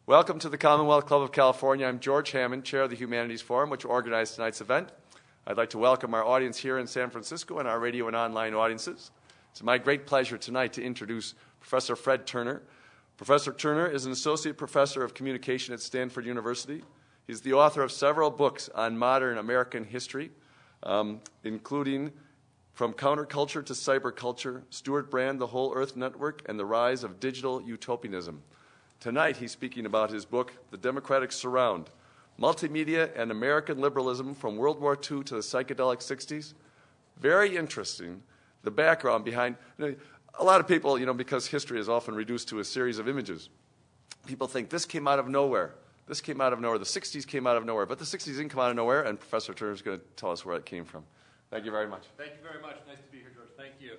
Welcome to the Commonwealth Club of California. I'm George Hammond, Chair of the Humanities Forum, which organized tonight's event. I'd like to welcome our audience here in San Francisco and our radio and online audiences. It's my great pleasure tonight to introduce Professor Fred Turner. Professor Turner is an associate professor of communication at Stanford University. He's the author of several books on modern American history, including From Counterculture to Cyberculture, Stewart Brand, The Whole Earth Network, and the Rise of Digital Utopianism. Tonight, he's speaking about his book, The Democratic Surround, Multimedia and American Liberalism from World War II to the Psychedelic 60s. Very interesting, the background behind. A lot of people, because history is often reduced to a series of images, people think this came out of nowhere. This came out of nowhere. The 60s came out of nowhere. But the 60s didn't come out of nowhere, and Professor Turner is going to tell us where it came from. Thank you very much. Thank you very much. Nice to be here, George. Thank you.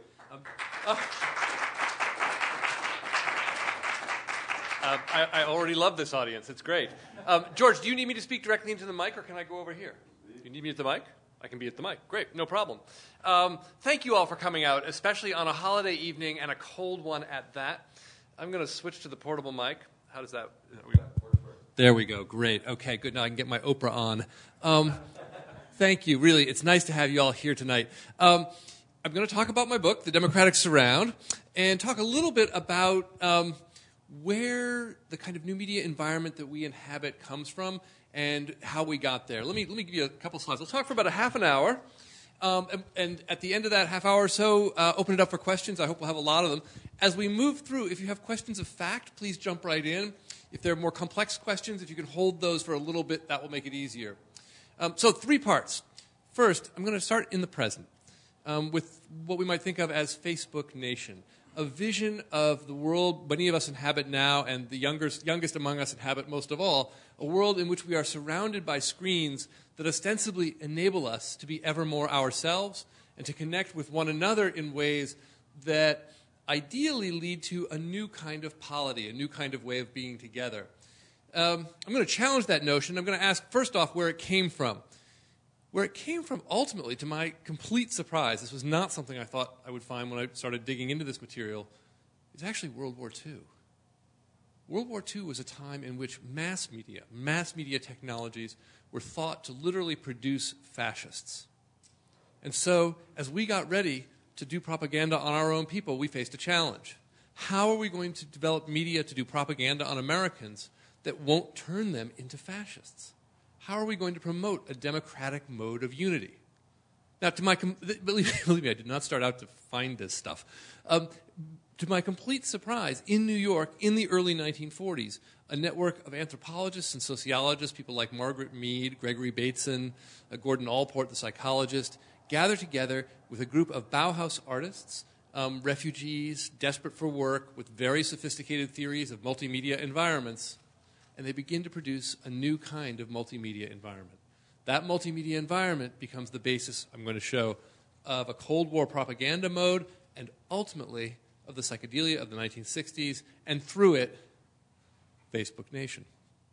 I already love this audience. It's great. George, do you need me to speak directly into the mic, or can I go over here? You need me at the mic? I can be at the mic. Great, no problem. Thank you all for coming out, especially on a holiday evening and a cold one at that. I'm going to switch to the portable mic. How does that work? There we go. Great. Okay, good. Now I can get my Oprah on. Thank you. Really, it's nice to have you all here tonight. I'm going to talk about my book, The Democratic Surround, and talk a little bit about where the kind of new media environment that we inhabit comes from and how we got there. Let me give you a couple slides. I'll talk for about a half an hour, and at the end of that half hour or so, open it up for questions. I hope we'll have a lot of them. As we move through, if you have questions of fact, please jump right in. If there are more complex questions, if you can hold those for a little bit, that will make it easier. So 3 parts. First, I'm going to start in the present with what we might think of as Facebook Nation, a vision of the world many of us inhabit now and the youngest among us inhabit most of all, a world in which we are surrounded by screens that ostensibly enable us to be ever more ourselves and to connect with one another in ways that ideally lead to a new kind of polity, a new kind of way of being together. I'm going to challenge that notion. I'm going to ask, first off, where it came from. Where it came from, ultimately, to my complete surprise, this was not something I thought I would find when I started digging into this material, is actually World War II. World War II was a time in which mass media technologies were thought to literally produce fascists. And so, as we got ready to do propaganda on our own people, we faced a challenge. How are we going to develop media to do propaganda on Americans that won't turn them into fascists? How are we going to promote a democratic mode of unity? Now, believe me, I did not start out to find this stuff. To my complete surprise, in New York, in the early 1940s, a network of anthropologists and sociologists, people like Margaret Mead, Gregory Bateson, Gordon Allport, the psychologist, gathered together with a group of Bauhaus artists, refugees, desperate for work, with very sophisticated theories of multimedia environments, and they begin to produce a new kind of multimedia environment. That multimedia environment becomes the basis, I'm going to show, of a Cold War propaganda mode and ultimately of the psychedelia of the 1960s, and through it, Facebook Nation.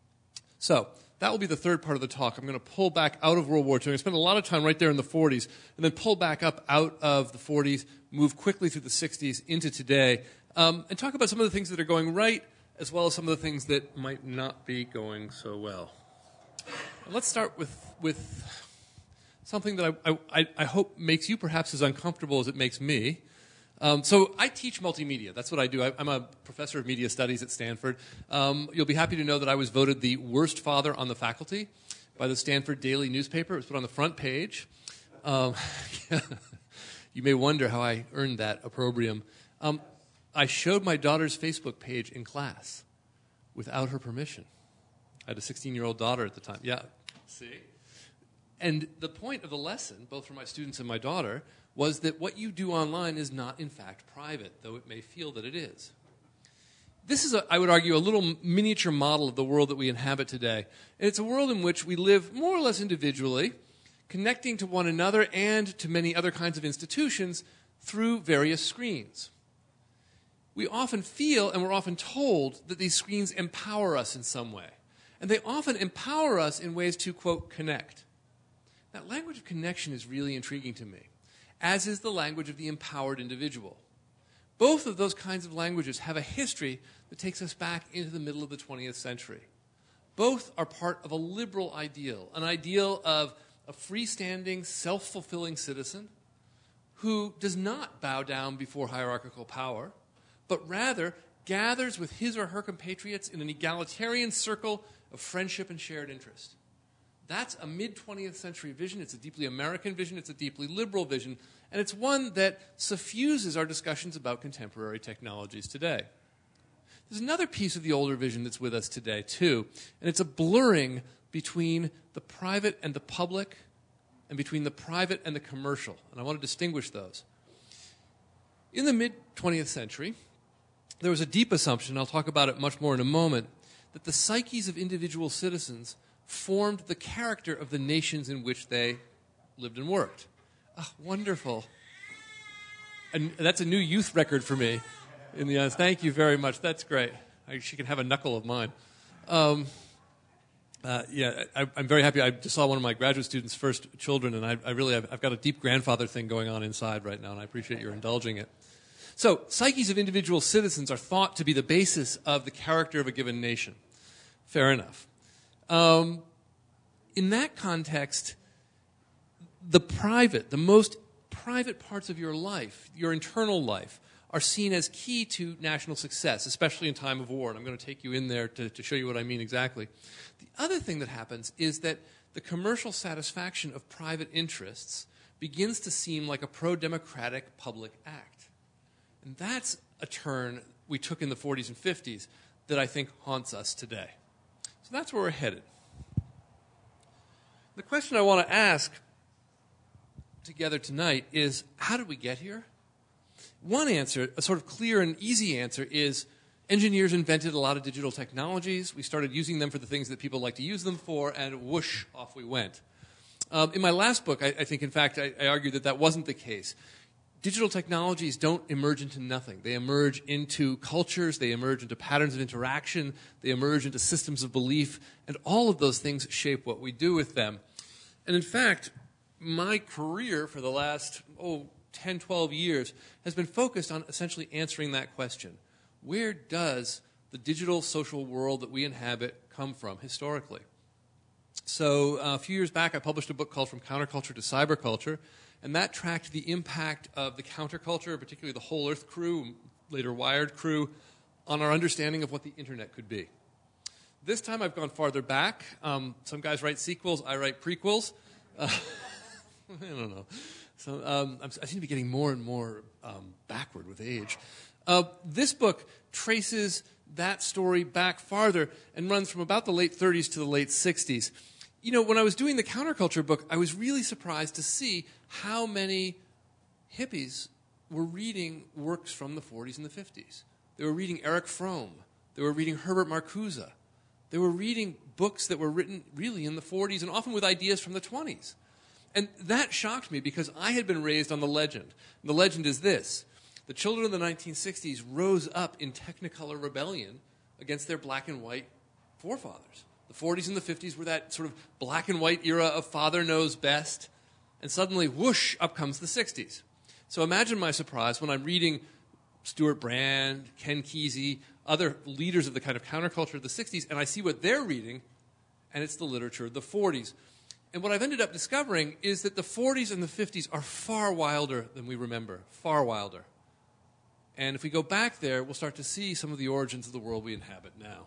So that will be the third part of the talk. I'm going to pull back out of World War II. I'm going to spend a lot of time right there in the 40s, and then pull back up out of the 40s, move quickly through the 60s into today, and talk about some of the things that are going right, as well as some of the things that might not be going so well. And let's start with something that I hope makes you perhaps as uncomfortable as it makes me. So I teach multimedia. That's what I do. I'm a professor of media studies at Stanford. You'll be happy to know that I was voted the worst father on the faculty by the Stanford Daily newspaper. It was put on the front page. You may wonder how I earned that opprobrium. I showed my daughter's Facebook page in class without her permission. I had a 16-year-old daughter at the time. Yeah, see? And the point of the lesson, both for my students and my daughter, was that what you do online is not, in fact, private, though it may feel that it is. This is, I would argue, a little miniature model of the world that we inhabit today. And it's a world in which we live more or less individually, connecting to one another and to many other kinds of institutions through various screens. We often feel, and we're often told, that these screens empower us in some way. And they often empower us in ways to, quote, connect. That language of connection is really intriguing to me, as is the language of the empowered individual. Both of those kinds of languages have a history that takes us back into the middle of the 20th century. Both are part of a liberal ideal, an ideal of a freestanding, self-fulfilling citizen who does not bow down before hierarchical power, but rather gathers with his or her compatriots in an egalitarian circle of friendship and shared interest. That's a mid-20th century vision. It's a deeply American vision. It's a deeply liberal vision. And it's one that suffuses our discussions about contemporary technologies today. There's another piece of the older vision that's with us today, too, and it's a blurring between the private and the public and between the private and the commercial. And I want to distinguish those. In the mid-20th century, there was a deep assumption, I'll talk about it much more in a moment, that the psyches of individual citizens formed the character of the nations in which they lived and worked. Oh, wonderful. And that's a new youth record for me. Thank you very much. That's great. She can have a knuckle of mine. I'm very happy. I just saw one of my graduate students' first children, and I've got a deep grandfather thing going on inside right now, and I appreciate your indulging it. So, psyches of individual citizens are thought to be the basis of the character of a given nation. Fair enough. In that context, the most private parts of your life, your internal life, are seen as key to national success, especially in time of war. And I'm going to take you in there to show you what I mean exactly. The other thing that happens is that the commercial satisfaction of private interests begins to seem like a pro-democratic public act. And that's a turn we took in the 40s and 50s that I think haunts us today. So that's where we're headed. The question I want to ask together tonight is, how did we get here? One answer, a sort of clear and easy answer, is engineers invented a lot of digital technologies. We started using them for the things that people like to use them for, and whoosh, off we went. In my last book, I think, in fact, I argued that wasn't the case. Digital technologies don't emerge into nothing. They emerge into cultures, they emerge into patterns of interaction, they emerge into systems of belief, and all of those things shape what we do with them. And in fact, my career for the last, 10, 12 years has been focused on essentially answering that question. Where does the digital social world that we inhabit come from historically? So a few years back, I published a book called From Counterculture to Cyberculture, and that tracked the impact of the counterculture, particularly the Whole Earth crew, later Wired crew, on our understanding of what the internet could be. This time I've gone farther back. Some guys write sequels, I write prequels. I don't know. So I seem to be getting more and more backward with age. This book traces that story back farther and runs from about the late 30s to the late 60s. You know, when I was doing the counterculture book, I was really surprised to see how many hippies were reading works from the 40s and the 50s. They were reading Erich Fromm. They were reading Herbert Marcuse. They were reading books that were written really in the 40s and often with ideas from the 20s. And that shocked me because I had been raised on the legend. And the legend is this. The children of the 1960s rose up in Technicolor rebellion against their black and white forefathers. The 40s and the 50s were that sort of black and white era of father knows best. And suddenly, whoosh, up comes the 60s. So imagine my surprise when I'm reading Stuart Brand, Ken Kesey, other leaders of the kind of counterculture of the 60s, and I see what they're reading, and it's the literature of the 40s. And what I've ended up discovering is that the 40s and the 50s are far wilder than we remember, far wilder. And if we go back there, we'll start to see some of the origins of the world we inhabit now.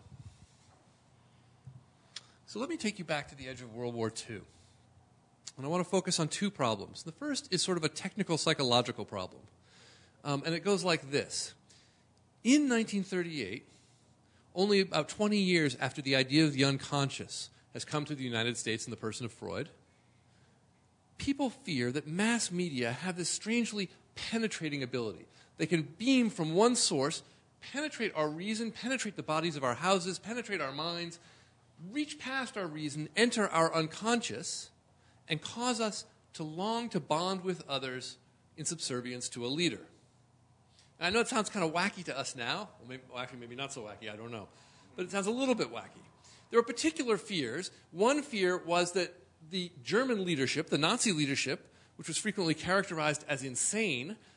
So let me take you back to the edge of World War II. And I want to focus on two problems. The first is sort of a technical psychological problem. And it goes like this. In 1938, only about 20 years after the idea of the unconscious has come to the United States in the person of Freud, people fear that mass media have this strangely penetrating ability. They can beam from one source, penetrate our reason, penetrate the bodies of our houses, penetrate our minds, reach past our reason, enter our unconscious, and cause us to long to bond with others in subservience to a leader. And I know it sounds kind of wacky to us now. Maybe not so wacky, I don't know. But it sounds a little bit wacky. There are particular fears. One fear was that the German leadership, the Nazi leadership, which was frequently characterized as insane,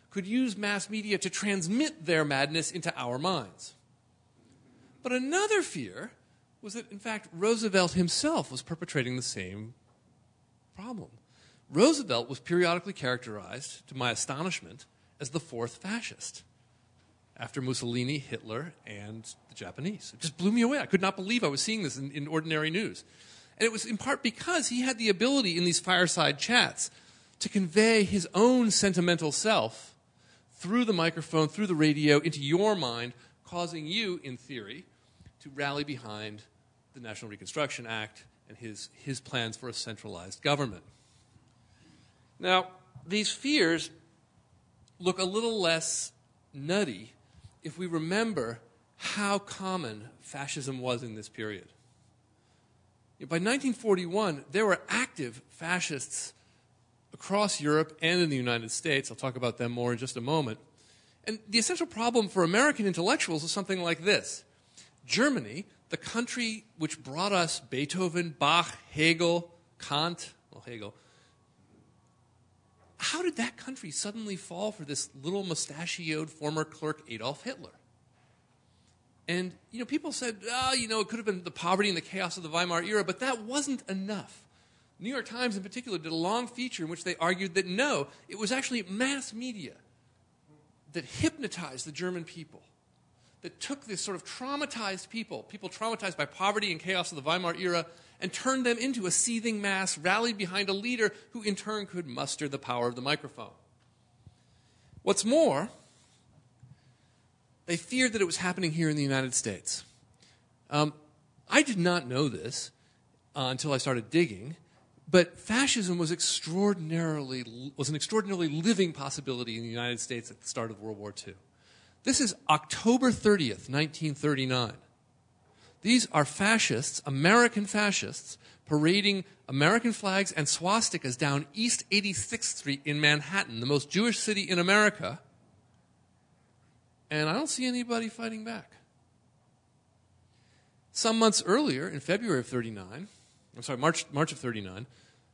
could use mass media to transmit their madness into our minds. But another fear was that, in fact, Roosevelt himself was perpetrating the same problem. Roosevelt was periodically characterized, to my astonishment, as the fourth fascist, after Mussolini, Hitler, and the Japanese. It just blew me away. I could not believe I was seeing this in ordinary news. And it was in part because he had the ability in these fireside chats to convey his own sentimental self through the microphone, through the radio, into your mind, causing you, in theory, to rally behind the National Reconstruction Act and his plans for a centralized government. Now, these fears look a little less nutty if we remember how common fascism was in this period. By 1941, there were active fascists across Europe and in the United States. I'll talk about them more in just a moment. And the essential problem for American intellectuals is something like this. Germany, the country which brought us Beethoven, Bach, Hegel, Kant, Hegel, how did that country suddenly fall for this little mustachioed former clerk Adolf Hitler? And, people said, it could have been the poverty and the chaos of the Weimar era, but that wasn't enough. New York Times in particular did a long feature in which they argued that no, it was actually mass media that hypnotized the German people, that took this sort of traumatized people traumatized by poverty and chaos of the Weimar era, and turned them into a seething mass rallied behind a leader who in turn could muster the power of the microphone. What's more, they feared that it was happening here in the United States. I did not know this until I started digging, but fascism was an extraordinarily living possibility in the United States at the start of World War II. This is October 30th, 1939. These are fascists, American fascists, parading American flags and swastikas down East 86th Street in Manhattan, the most Jewish city in America, and I don't see anybody fighting back. Some months earlier, in February of 39, March of 39,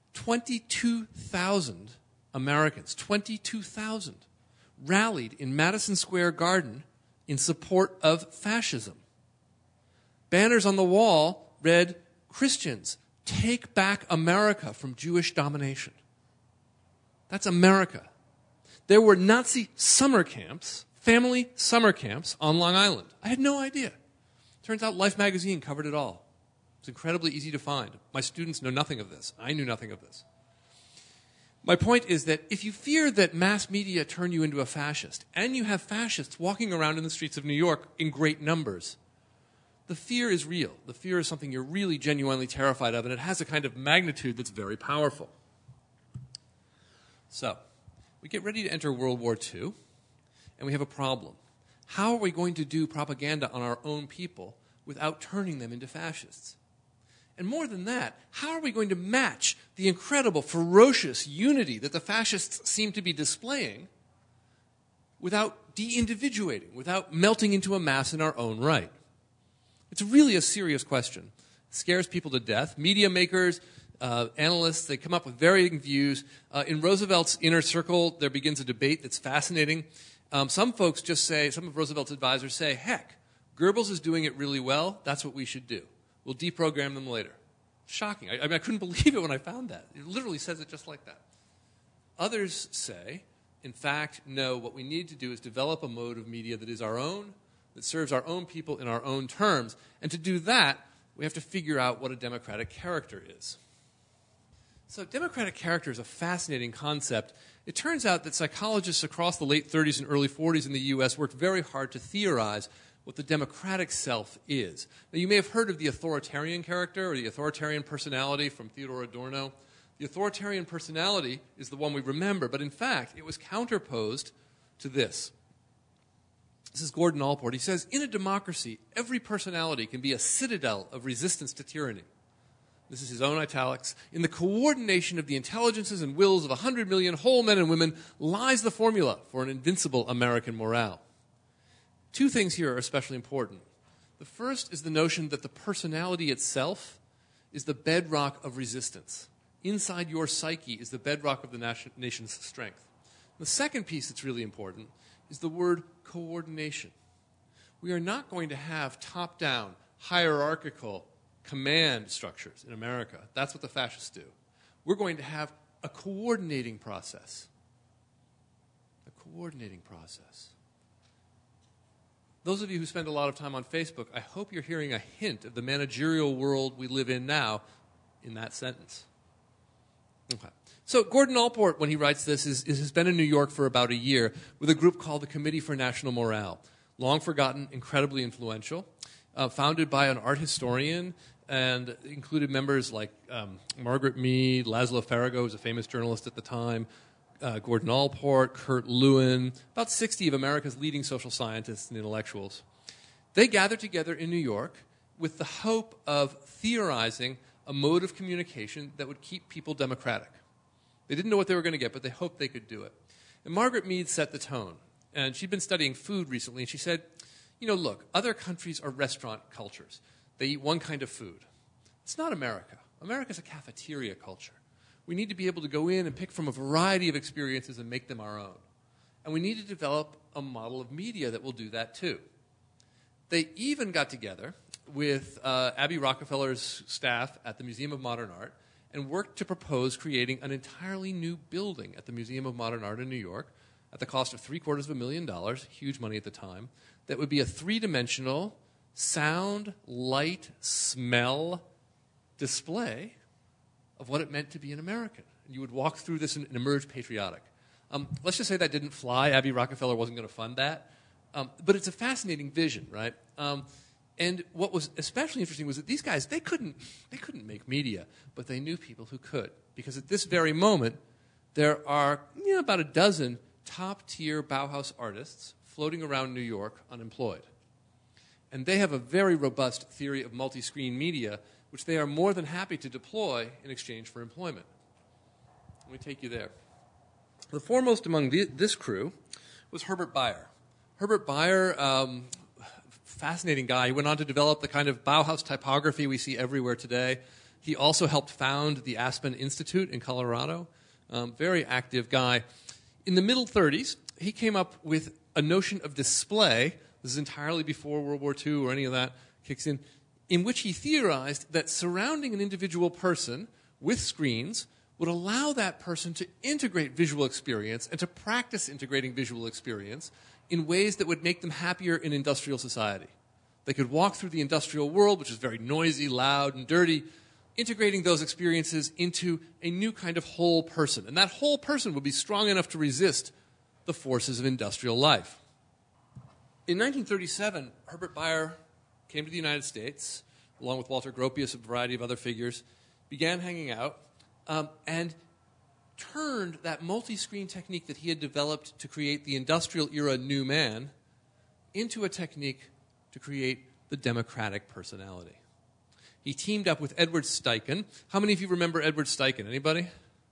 22,000 Americans, 22,000, rallied in Madison Square Garden in support of fascism. Banners on the wall read, "Christians, take back America from Jewish domination." That's America. There were Nazi summer camps, family summer camps on Long Island. I had no idea. Turns out Life magazine covered it all. It's incredibly easy to find. My students know nothing of this. I knew nothing of this. My point is that if you fear that mass media turn you into a fascist, and you have fascists walking around in the streets of New York in great numbers, the fear is real. The fear is something you're really genuinely terrified of, and it has a kind of magnitude that's very powerful. So, we get ready to enter World War II, and we have a problem. How are we going to do propaganda on our own people without turning them into fascists? And more than that, how are we going to match the incredible, ferocious unity that the fascists seem to be displaying without de-individuating, without melting into a mass in our own right? It's really a serious question. It scares people to death. Media makers, analysts, they come up with varying views. In Roosevelt's inner circle, there begins a debate that's fascinating. Some folks just say, some of Roosevelt's advisors say, heck, Goebbels is doing it really well, that's what we should do. We'll deprogram them later. Shocking. I couldn't believe it when I found that. It literally says it just like that. Others say, in fact, no, what we need to do is develop a mode of media that is our own, that serves our own people in our own terms. And to do that, we have to figure out what a democratic character is. So democratic character is a fascinating concept. It turns out that psychologists across the late 30s and early 40s in the U.S. worked very hard to theorize what the democratic self is. Now, you may have heard of the authoritarian character or the authoritarian personality from Theodor Adorno. The authoritarian personality is the one we remember, but in fact, it was counterposed to this. This is Gordon Allport. He says, in a democracy, every personality can be a citadel of resistance to tyranny. This is his own italics. In the coordination of the intelligences and wills of 100 million whole men and women lies the formula for an invincible American morale. Two things here are especially important. The first is the notion that the personality itself is the bedrock of resistance. Inside your psyche is the bedrock of the nation's strength. The second piece that's really important is the word coordination. We are not going to have top-down, hierarchical command structures in America. That's what the fascists do. We're going to have a coordinating process. A coordinating process. Those of you who spend a lot of time on Facebook, I hope you're hearing a hint of the managerial world we live in now in that sentence. Okay. So Gordon Allport, when he writes this, has been in New York for about a year with a group called the Committee for National Morale. Long forgotten, incredibly influential, founded by an art historian and included members like Margaret Mead, Laszlo Farrago, who was a famous journalist at the time, Gordon Allport, Kurt Lewin, about 60 of America's leading social scientists and intellectuals. They gathered together in New York with the hope of theorizing a mode of communication that would keep people democratic. They didn't know what they were going to get, but they hoped they could do it. And Margaret Mead set the tone. And she'd been studying food recently, and she said, look, other countries are restaurant cultures. They eat one kind of food. It's not America. America's a cafeteria culture. We need to be able to go in and pick from a variety of experiences and make them our own. And we need to develop a model of media that will do that too. They even got together with Abby Rockefeller's staff at the Museum of Modern Art and worked to propose creating an entirely new building at the Museum of Modern Art in New York at the cost of $750,000, huge money at the time, that would be a three-dimensional sound, light, smell display of what it meant to be an American. And you would walk through this and emerge patriotic. Let's just say that didn't fly. Abby Rockefeller wasn't going to fund that. But it's a fascinating vision, right? And what was especially interesting was that these guys, they couldn't make media, but they knew people who could. Because at this very moment, there are about a dozen top-tier Bauhaus artists floating around New York unemployed. And they have a very robust theory of multi-screen media, which they are more than happy to deploy in exchange for employment. Let me take you there. The foremost among this crew was Herbert Bayer. Herbert Bayer, fascinating guy. He went on to develop the kind of Bauhaus typography we see everywhere today. He also helped found the Aspen Institute in Colorado. Very active guy. In the middle 30s, he came up with a notion of display. This is entirely before World War II or any of that kicks in which he theorized that surrounding an individual person with screens would allow that person to integrate visual experience and to practice integrating visual experience in ways that would make them happier in industrial society. They could walk through the industrial world, which is very noisy, loud, and dirty, integrating those experiences into a new kind of whole person. And that whole person would be strong enough to resist the forces of industrial life. In 1937, Herbert Bayer came to the United States, along with Walter Gropius, a variety of other figures, began hanging out, and turned that multi-screen technique that he had developed to create the industrial era new man into a technique to create the democratic personality. He teamed up with Edward Steichen. How many of you remember Edward Steichen? Anybody?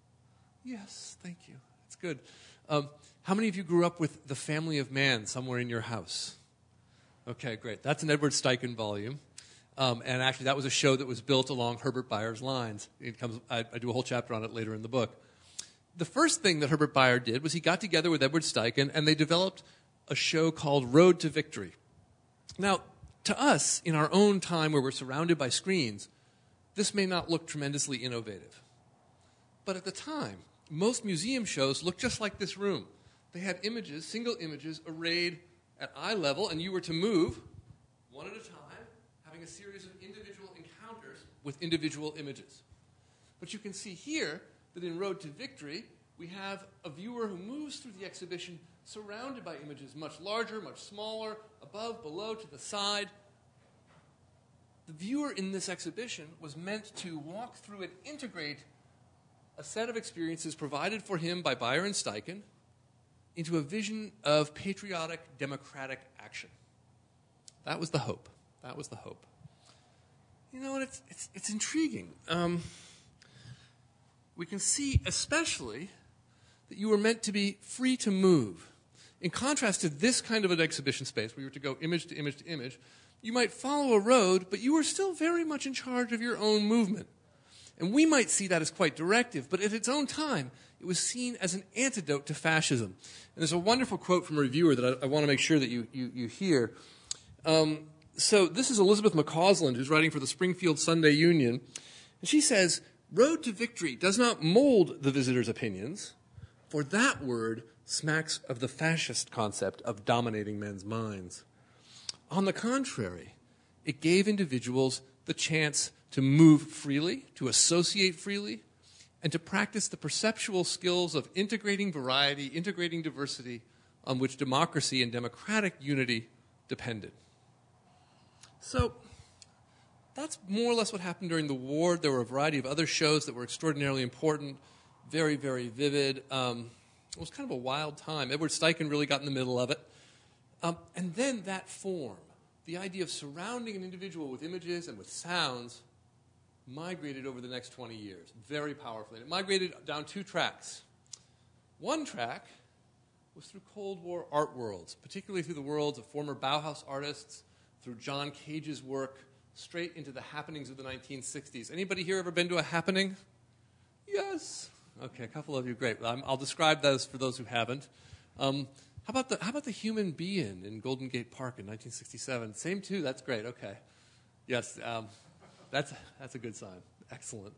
Yes, thank you. That's good. How many of you grew up with The Family of Man somewhere in your house? Okay, great. That's an Edward Steichen volume. And actually, that was a show that was built along Herbert Bayer's lines. I do a whole chapter on it later in the book. The first thing that Herbert Bayer did was he got together with Edward Steichen, and they developed a show called Road to Victory. Now, to us, in our own time where we're surrounded by screens, this may not look tremendously innovative. But at the time, most museum shows looked just like this room. They had images, single images, arrayed at eye level, and you were to move one at a time, having a series of individual encounters with individual images. But you can see here that in Road to Victory, we have a viewer who moves through the exhibition surrounded by images much larger, much smaller, above, below, to the side. The viewer in this exhibition was meant to walk through and integrate a set of experiences provided for him by Bayer and Steichen into a vision of patriotic, democratic action. That was the hope. That was the hope. You know, and it's intriguing. We can see especially that you were meant to be free to move. In contrast to this kind of an exhibition space where you were to go image to image to image, you might follow a road, but you were still very much in charge of your own movement. And we might see that as quite directive, but at its own time, it was seen as an antidote to fascism. And there's a wonderful quote from a reviewer that I want to make sure that you hear. So this is Elizabeth McCausland, who's writing for the Springfield Sunday Union. And she says, "Road to victory does not mold the visitor's opinions, for that word smacks of the fascist concept of dominating men's minds. On the contrary, it gave individuals the chance to move freely, to associate freely, and to practice the perceptual skills of integrating variety, integrating diversity, on which democracy and democratic unity depended." So that's more or less what happened during the war. There were a variety of other shows that were extraordinarily important, very, very vivid. It was kind of a wild time. Edward Steichen really got in the middle of it. And then that form, the idea of surrounding an individual with images and with sounds, migrated over the next 20 years very powerfully. It migrated down two tracks. One track was through Cold War art worlds, particularly through the worlds of former Bauhaus artists, through John Cage's work, straight into the happenings of the 1960s. Anybody here ever been to a happening? Yes. Okay, a couple of you, great. I'll describe those for those who haven't. How about the Human Being in Golden Gate Park in 1967? Same too. That's great. Okay. Yes, that's a good sign. Excellent.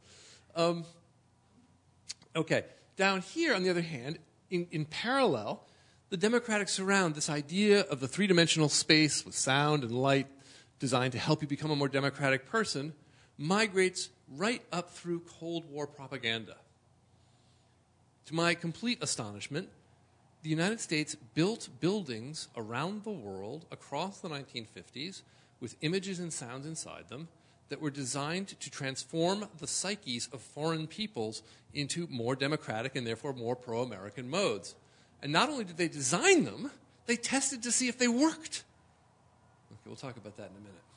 Okay. Down here, on the other hand, in parallel, the democratic surround, this idea of the three-dimensional space with sound and light designed to help you become a more democratic person, migrates right up through Cold War propaganda. To my complete astonishment, the United States built buildings around the world across the 1950s with images and sounds inside them that were designed to transform the psyches of foreign peoples into more democratic and therefore more pro-American modes. And not only did they design them, they tested to see if they worked. Okay, we'll talk about that in a minute.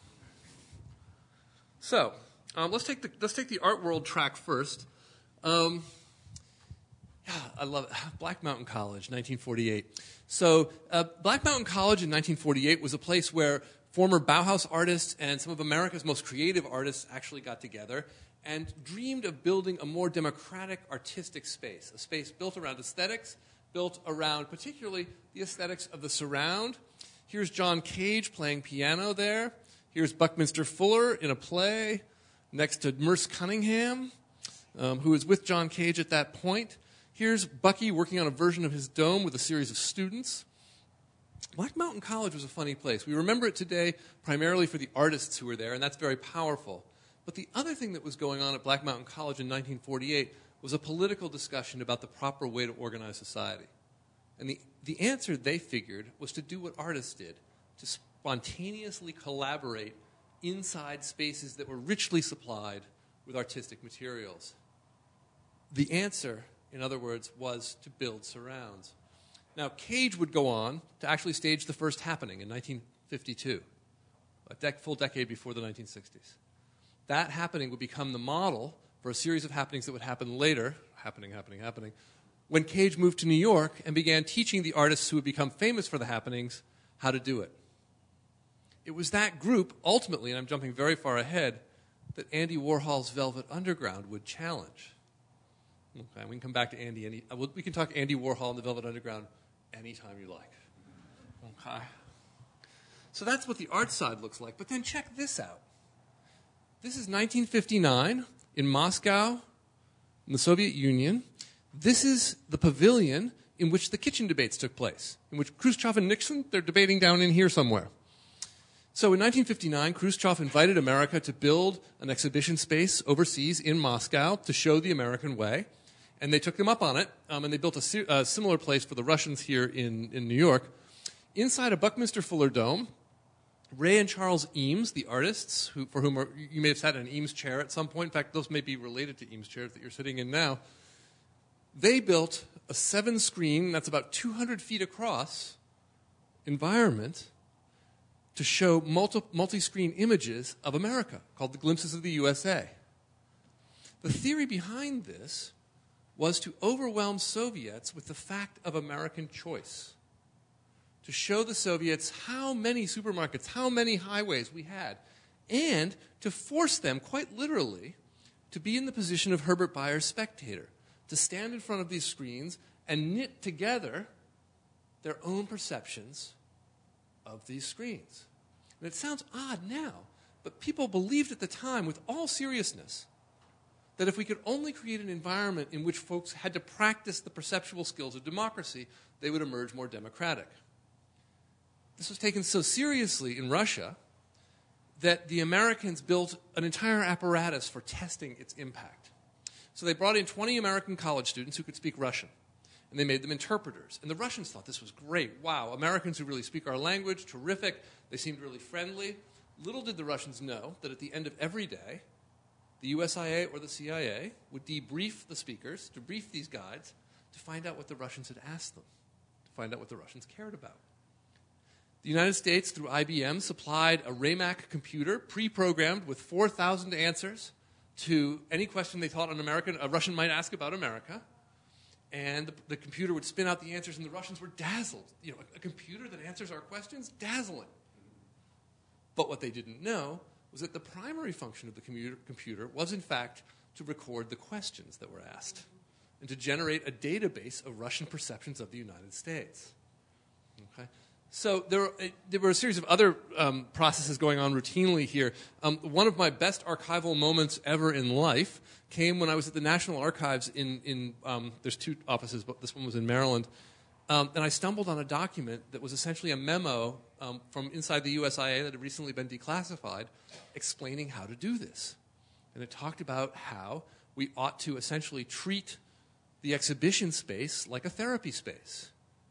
So, let's take the art world track first. I love it. Black Mountain College, 1948. So, Black Mountain College in 1948 was a place where former Bauhaus artists and some of America's most creative artists actually got together and dreamed of building a more democratic artistic space, a space built around aesthetics, built around particularly the aesthetics of the surround. Here's John Cage playing piano there. Here's Buckminster Fuller in a play next to Merce Cunningham, who was with John Cage at that point. Here's Bucky working on a version of his dome with a series of students. Black Mountain College was a funny place. We remember it today primarily for the artists who were there, and that's very powerful. But the other thing that was going on at Black Mountain College in 1948 was a political discussion about the proper way to organize society. And the answer, they figured, was to do what artists did, to spontaneously collaborate inside spaces that were richly supplied with artistic materials. The answer, in other words, was to build surrounds. Now, Cage would go on to actually stage the first happening in 1952, a full decade before the 1960s. That happening would become the model for a series of happenings that would happen later, when Cage moved to New York and began teaching the artists who would become famous for the happenings how to do it. It was that group, ultimately, and I'm jumping very far ahead, that Andy Warhol's Velvet Underground would challenge. Okay, we can come back to Andy. We can talk Andy Warhol and the Velvet Underground anytime you like. Okay. So that's what the art side looks like. But then check this out. This is 1959 in Moscow, in the Soviet Union. This is the pavilion in which the kitchen debates took place, in which Khrushchev and Nixon, they're debating down in here somewhere. So in 1959, Khrushchev invited America to build an exhibition space overseas in Moscow to show the American way. And they took them up on it, and they built a similar place for the Russians here in New York. Inside a Buckminster Fuller Dome, Ray and Charles Eames, the artists, for whom you may have sat in an Eames chair at some point. In fact, those may be related to Eames chairs that you're sitting in now. They built a 7-screen, that's about 200 feet across, environment to show multi-screen images of America called the Glimpses of the USA. The theory behind this was to overwhelm Soviets with the fact of American choice, to show the Soviets how many supermarkets, how many highways we had, and to force them, quite literally, to be in the position of Herbert Bayer's spectator, to stand in front of these screens and knit together their own perceptions of these screens. And it sounds odd now, but people believed at the time, with all seriousness, that if we could only create an environment in which folks had to practice the perceptual skills of democracy, they would emerge more democratic. This was taken so seriously in Russia that the Americans built an entire apparatus for testing its impact. So they brought in 20 American college students who could speak Russian, and they made them interpreters. And the Russians thought this was great. Wow, Americans who really speak our language, terrific. They seemed really friendly. Little did the Russians know that at the end of every day, the USIA or the CIA would debrief the speakers, debrief these guides, to find out what the Russians had asked them, to find out what the Russians cared about. The United States, through IBM, supplied a Raymac computer pre-programmed with 4,000 answers to any question they thought a Russian might ask about America. And the computer would spin out the answers, and the Russians were dazzled. You know, a computer that answers our questions? Dazzling. But what they didn't know was that the primary function of the computer was, in fact, to record the questions that were asked and to generate a database of Russian perceptions of the United States. Okay? So there were a series of other processes going on routinely here. One of my best archival moments ever in life came when I was at the National Archives there's two offices, but this one was in Maryland. And I stumbled on a document that was essentially a memo from inside the USIA that had recently been declassified explaining how to do this. And it talked about how we ought to essentially treat the exhibition space like a therapy space.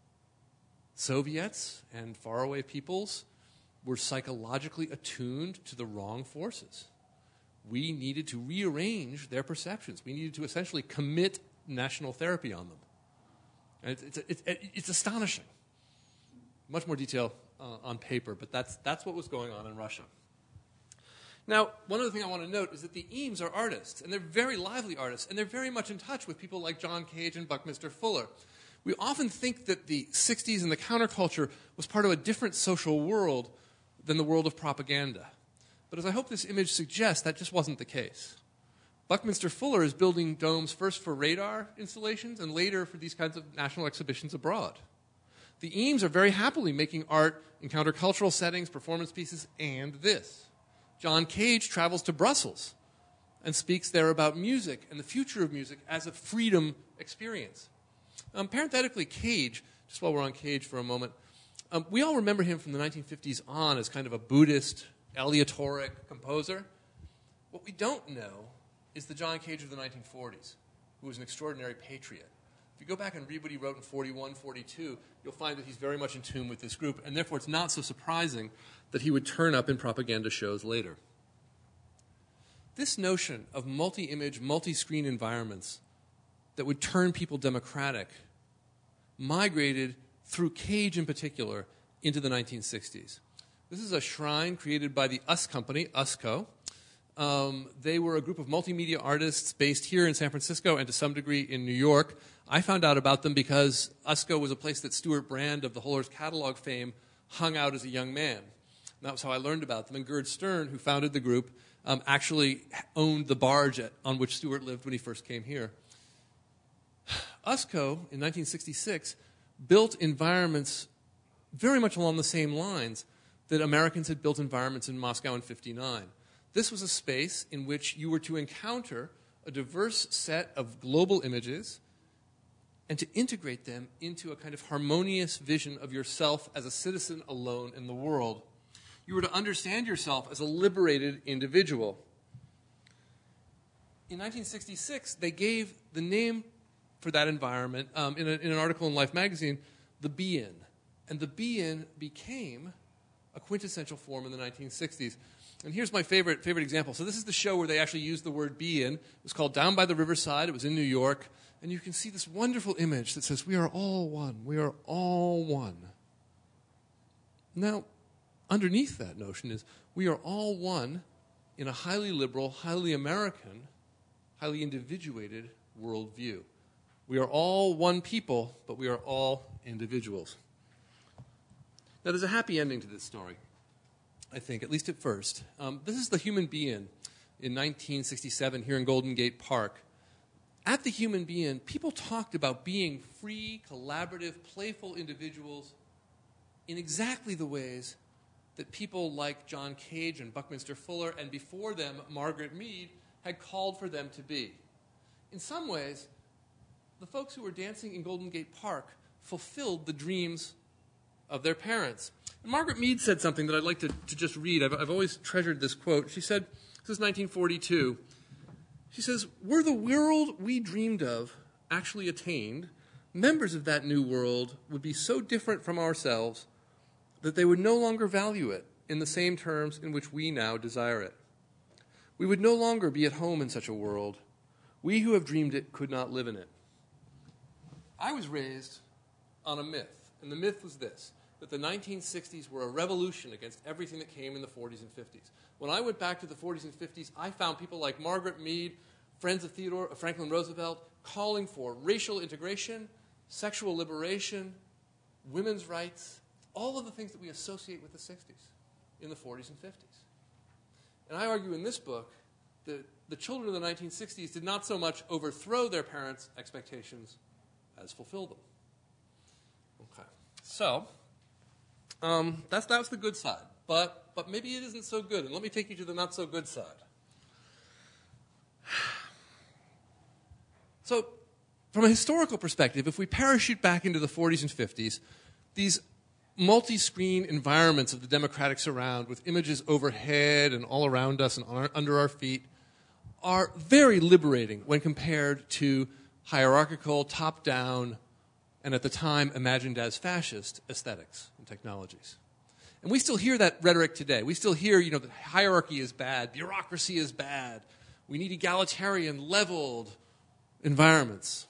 Soviets and faraway peoples were psychologically attuned to the wrong forces. We needed to rearrange their perceptions. We needed to essentially commit national therapy on them. And it's astonishing. Much more detail on paper, but that's what was going on in Russia. Now, one other thing I want to note is that the Eames are artists, and they're very lively artists, and they're very much in touch with people like John Cage and Buckminster Fuller. We often think that the 60s and the counterculture was part of a different social world than the world of propaganda. But as I hope this image suggests, that just wasn't the case. Buckminster Fuller is building domes first for radar installations and later for these kinds of national exhibitions abroad. The Eames are very happily making art in countercultural settings, performance pieces, and this. John Cage travels to Brussels and speaks there about music and the future of music as a freedom experience. Parenthetically, Cage, just while we're on Cage for a moment, we all remember him from the 1950s on as kind of a Buddhist, aleatoric composer. What we don't know is the John Cage of the 1940s, who was an extraordinary patriot. If you go back and read what he wrote in 41, 42, you'll find that he's very much in tune with this group, and therefore it's not so surprising that he would turn up in propaganda shows later. This notion of multi-image, multi-screen environments that would turn people democratic migrated, through Cage in particular, into the 1960s. This is a shrine created by the US Company, USCO. They were a group of multimedia artists based here in San Francisco and to some degree in New York. I found out about them because USCO was a place that Stuart Brand of the Whole Earth Catalog fame hung out as a young man. And that was how I learned about them. And Gerd Stern, who founded the group, actually owned the barge on which Stuart lived when he first came here. USCO, in 1966, built environments very much along the same lines that Americans had built environments in Moscow in 1959. This was a space in which you were to encounter a diverse set of global images and to integrate them into a kind of harmonious vision of yourself as a citizen alone in the world. You were to understand yourself as a liberated individual. In 1966, they gave the name for that environment, in an article in Life magazine, the Be-In. And the Be-In became a quintessential form in the 1960s. And here's my favorite example. So this is the show where they actually used the word Be-In. It was called Down by the Riverside. It was in New York. And you can see this wonderful image that says, "We are all one. We are all one." Now, underneath that notion is, we are all one in a highly liberal, highly American, highly individuated worldview. We are all one people, but we are all individuals. Now, there's a happy ending to this story, I think, at least at first. This is the human being in 1967 here in Golden Gate Park, at the Human Being, people talked about being free, collaborative, playful individuals in exactly the ways that people like John Cage and Buckminster Fuller, and before them, Margaret Mead, had called for them to be. In some ways, the folks who were dancing in Golden Gate Park fulfilled the dreams of their parents. And Margaret Mead said something that I'd like to just read. I've always treasured this quote. She said, this is 1942, she says, "Were the world we dreamed of actually attained, members of that new world would be so different from ourselves that they would no longer value it in the same terms in which we now desire it. We would no longer be at home in such a world. We who have dreamed it could not live in it." I was raised on a myth, and the myth was this, that the 1960s were a revolution against everything that came in the 40s and 50s. When I went back to the 40s and 50s, I found people like Margaret Mead, friends of Franklin Roosevelt, calling for racial integration, sexual liberation, women's rights, all of the things that we associate with the 60s in the 40s and 50s. And I argue in this book that the children of the 1960s did not so much overthrow their parents' expectations as fulfill them. Okay. So, that was the good side. But maybe it isn't so good. And let me take you to the not so good side. So, from a historical perspective, if we parachute back into the 40s and 50s, these multi-screen environments of the democratic surround with images overhead and all around us and under our feet are very liberating when compared to hierarchical, top-down, and at the time imagined as fascist aesthetics and technologies. And we still hear that rhetoric today. We still hear, that hierarchy is bad, bureaucracy is bad, we need egalitarian, leveled environments.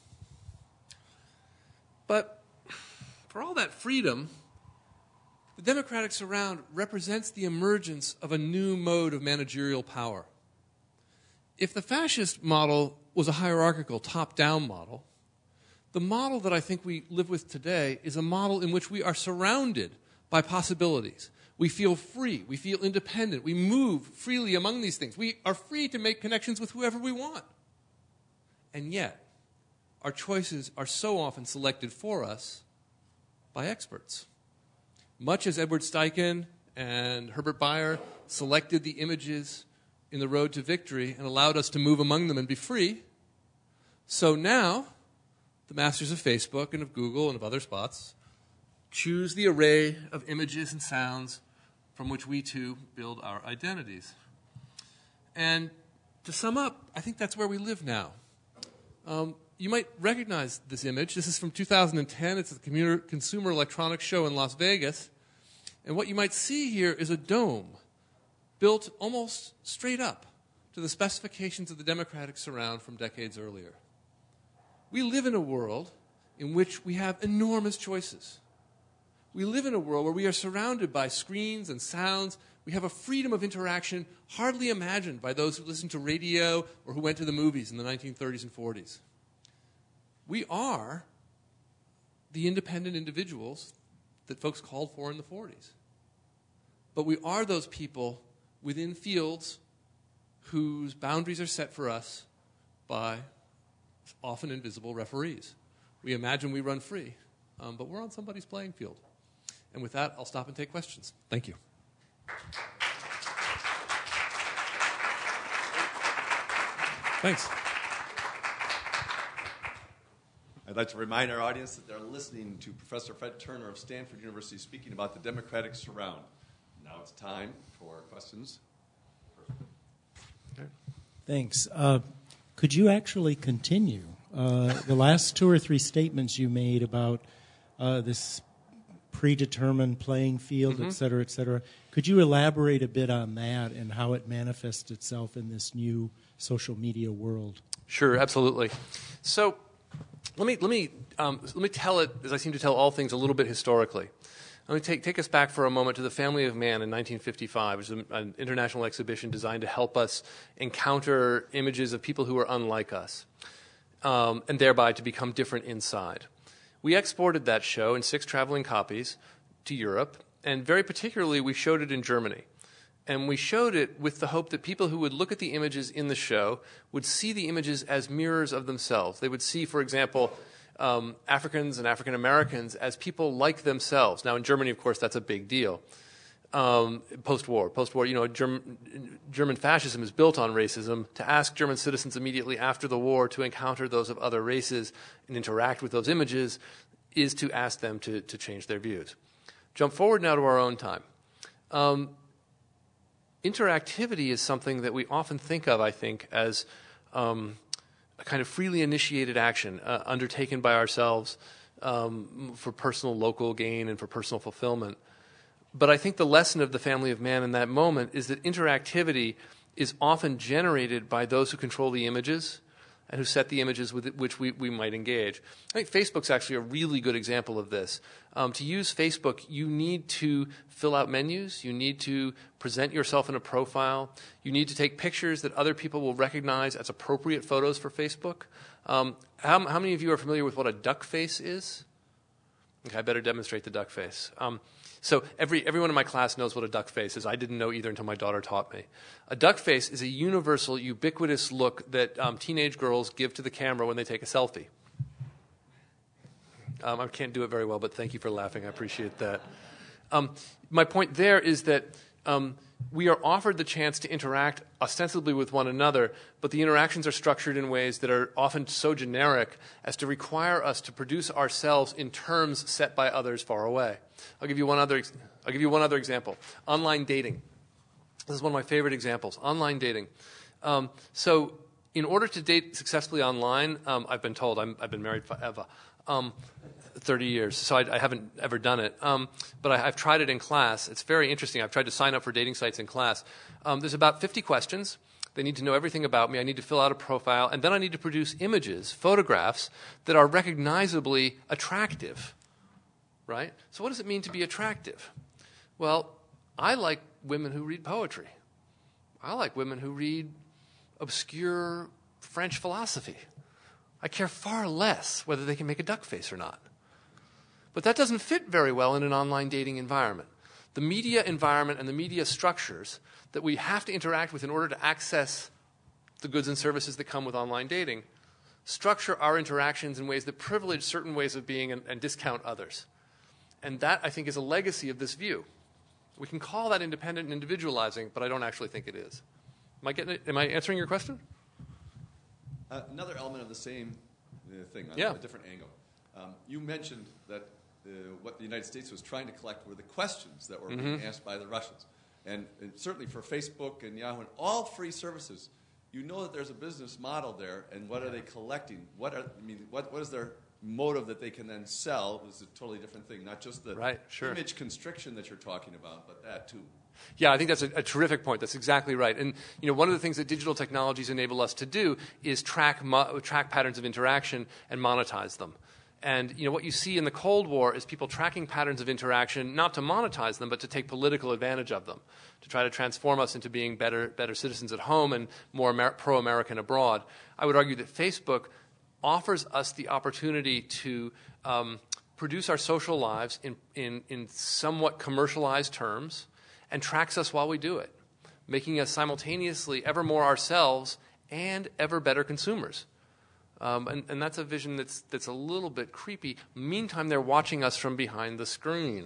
But for all that freedom, the democratic surround represents the emergence of a new mode of managerial power. If the fascist model was a hierarchical, top-down model, the model that I think we live with today is a model in which we are surrounded by possibilities. We feel free. We feel independent. We move freely among these things. We are free to make connections with whoever we want. And yet, our choices are so often selected for us by experts. Much as Edward Steichen and Herbert Bayer selected the images in the road to victory and allowed us to move among them and be free, so now the masters of Facebook and of Google and of other spots choose the array of images and sounds from which we too build our identities. And to sum up, I think that's where we live now. You might recognize this image. This is from 2010. It's at the Consumer Electronics Show in Las Vegas. And what you might see here is a dome built almost straight up to the specifications of the democratic surround from decades earlier. We live in a world in which we have enormous choices. We live in a world where we are surrounded by screens and sounds. We have a freedom of interaction hardly imagined by those who listened to radio or who went to the movies in the 1930s and 40s. We are the independent individuals that folks called for in the 40s. But we are those people within fields whose boundaries are set for us by often invisible referees. We imagine we run free, but we're on somebody's playing field. And with that, I'll stop and take questions. Thank you. Thanks. I'd like to remind our audience that they're listening to Professor Fred Turner of Stanford University speaking about the democratic surround. Now it's time for questions. Okay. Thanks. Could you actually continue the last two or three statements you made about this predetermined playing field, et cetera, et cetera? Could you elaborate a bit on that and how it manifests itself in this new social media world? Sure, absolutely. So let me tell it, as I seem to tell all things, a little bit historically. Let me take us back for a moment to the Family of Man in 1955, which is an international exhibition designed to help us encounter images of people who are unlike us, and thereby to become different inside. We exported that show in 6 traveling copies to Europe, and very particularly we showed it in Germany. And we showed it with the hope that people who would look at the images in the show would see the images as mirrors of themselves. They would see, for example, Africans and African Americans as people like themselves. Now, in Germany, of course, that's a big deal. Post-war, German fascism is built on racism. To ask German citizens immediately after the war to encounter those of other races and interact with those images is to ask them to change their views. Jump forward now to our own time. Interactivity is something that we often think of, I think, as a kind of freely initiated action undertaken by ourselves for personal local gain and for personal fulfillment. But I think the lesson of the family of man in that moment is that interactivity is often generated by those who control the images and who set the images with which we might engage. I think Facebook's actually a really good example of this. To use Facebook, you need to fill out menus. You need to present yourself in a profile. You need to take pictures that other people will recognize as appropriate photos for Facebook. How many of you are familiar with what a duck face is? Okay, I better demonstrate the duck face. So everyone in my class knows what a duck face is. I didn't know either until my daughter taught me. A duck face is a universal, ubiquitous look that teenage girls give to the camera when they take a selfie. I can't do it very well, but thank you for laughing. I appreciate that. My point there is that we are offered the chance to interact ostensibly with one another, but the interactions are structured in ways that are often so generic as to require us to produce ourselves in terms set by others far away. I'll give you one other example. Online dating. This is one of my favorite examples. Online dating. So in order to date successfully online, I've been told, I've been married forever, 30 years, so I haven't ever done it. But I've tried it in class. It's very interesting. I've tried to sign up for dating sites in class. There's about 50 questions. They need to know everything about me. I need to fill out a profile. And then I need to produce images, photographs, that are recognizably attractive. Right? So what does it mean to be attractive? Well, I like women who read poetry. I like women who read obscure French philosophy. I care far less whether they can make a duck face or not. But that doesn't fit very well in an online dating environment. The media environment and the media structures that we have to interact with in order to access the goods and services that come with online dating structure our interactions in ways that privilege certain ways of being and discount others. And that, I think, is a legacy of this view. We can call that independent and individualizing, but I don't actually think it is. Am I answering your question? Another element of the same thing, on a different angle. You mentioned that what the United States was trying to collect were the questions that were being asked by the Russians. And certainly for Facebook and Yahoo and all free services, you know that there's a business model there, and what are they collecting? What is their motive that they can then sell is a totally different thing, not just the image constriction that you're talking about, but that too. Yeah, I think that's a terrific point. That's exactly right. And one of the things that digital technologies enable us to do is track patterns of interaction and monetize them. And what you see in the Cold War is people tracking patterns of interaction, not to monetize them, but to take political advantage of them, to try to transform us into being better citizens at home and more pro-American abroad. I would argue that Facebook offers us the opportunity to produce our social lives in somewhat commercialized terms and tracks us while we do it, making us simultaneously ever more ourselves and ever better consumers. And that's a vision that's a little bit creepy. Meantime, they're watching us from behind the screen.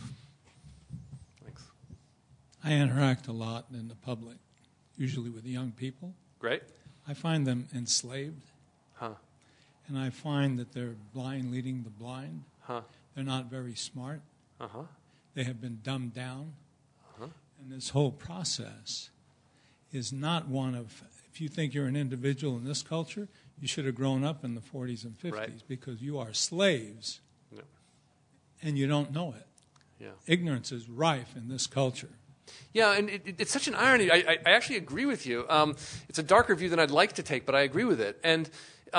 Thanks. I interact a lot in the public, usually with young people. Great. I find them enslaved. Huh. And I find that they're blind leading the blind. Huh. They're not very smart. Uh-huh. They have been dumbed down. Uh-huh. And this whole process is not one of, if you think you're an individual in this culture, you should have grown up in the 40s and 50s because you are slaves and you don't know it. Yeah. Ignorance is rife in this culture. Yeah, and it's such an irony. I actually agree with you. It's a darker view than I'd like to take, but I agree with it. And,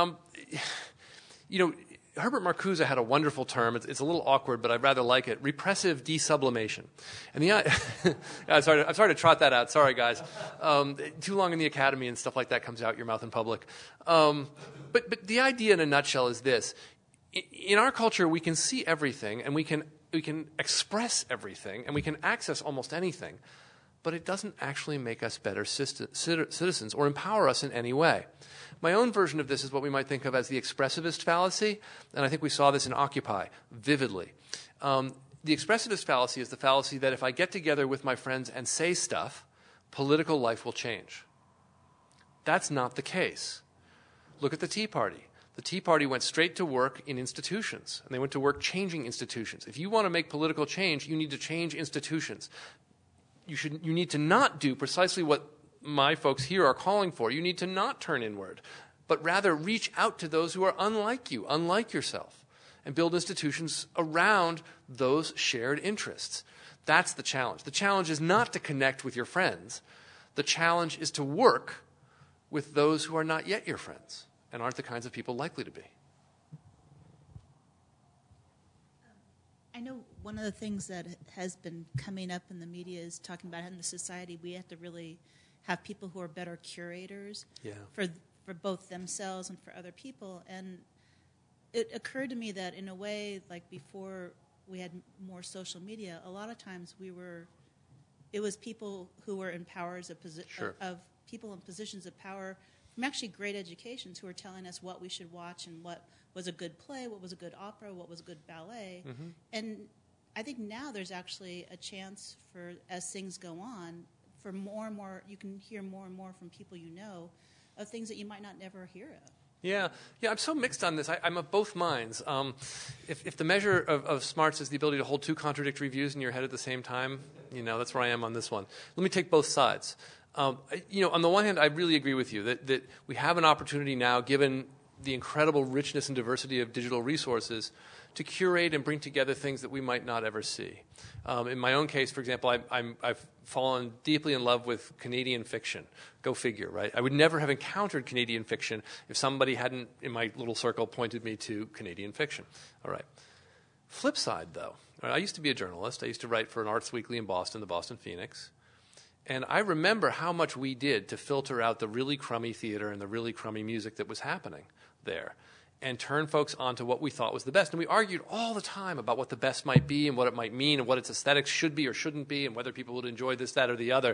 Herbert Marcuse had a wonderful term. It's a little awkward, but I rather like it. Repressive desublimation. And I'm sorry to trot that out. Sorry, guys. Too long in the academy and stuff like that comes out your mouth in public. But the idea in a nutshell is this. In our culture, we can see everything, and we can express everything, and we can access almost anything. but it doesn't actually make us better citizens or empower us in any way. My own version of this is what we might think of as the expressivist fallacy, and I think we saw this in Occupy vividly. The expressivist fallacy is the fallacy that if I get together with my friends and say stuff, political life will change. That's not the case. Look at the Tea Party. The Tea Party went straight to work in institutions, and they went to work changing institutions. If you want to make political change, you need to change institutions. You need to not do precisely what my folks here are calling for. You need to not turn inward, but rather reach out to those who are unlike you, unlike yourself, and build institutions around those shared interests. That's the challenge. The challenge is not to connect with your friends. The challenge is to work with those who are not yet your friends and aren't the kinds of people likely to be. I know one of the things that has been coming up in the media is talking about how in the society we have to really have people who are better curators for both themselves and for other people. And it occurred to me that in a way, like before we had more social media, a lot of times it was people who were in powers of people in positions of power from actually great educations who were telling us what we should watch and what was a good play, what was a good opera, what was a good ballet. Mm-hmm. And I think now there's actually a chance for, as things go on, for more and more, you can hear more and more from people you know of things that you might not never hear of. Yeah, I'm so mixed on this. I'm of both minds. If the measure of smarts is the ability to hold two contradictory views in your head at the same time, that's where I am on this one. Let me take both sides. On the one hand, I really agree with you that we have an opportunity now, given the incredible richness and diversity of digital resources, to curate and bring together things that we might not ever see. In my own case, for example, I've fallen deeply in love with Canadian fiction. Go figure, right? I would never have encountered Canadian fiction if somebody hadn't, in my little circle, pointed me to Canadian fiction. All right. Flip side, though. I used to be a journalist. I used to write for an arts weekly in Boston, the Boston Phoenix. And I remember how much we did to filter out the really crummy theater and the really crummy music that was happening there and turn folks onto what we thought was the best. And we argued all the time about what the best might be and what it might mean and what its aesthetics should be or shouldn't be and whether people would enjoy this, that, or the other.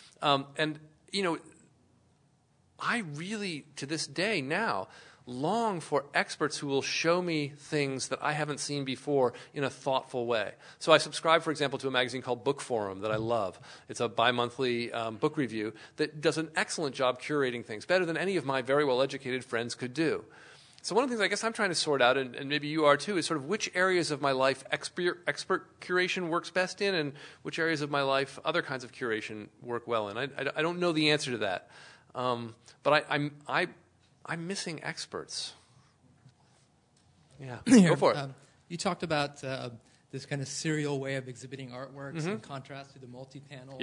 I really, to this day now, long for experts who will show me things that I haven't seen before in a thoughtful way. So I subscribe, for example, to a magazine called Book Forum that I love. It's a bi-monthly book review that does an excellent job curating things, better than any of my very well-educated friends could do. So one of the things I guess I'm trying to sort out, and maybe you are too, is sort of which areas of my life expert curation works best in and which areas of my life other kinds of curation work well in. I don't know the answer to that. But I'm missing experts. Yeah, go for it. You talked about this kind of serial way of exhibiting artworks in contrast to the multi-panel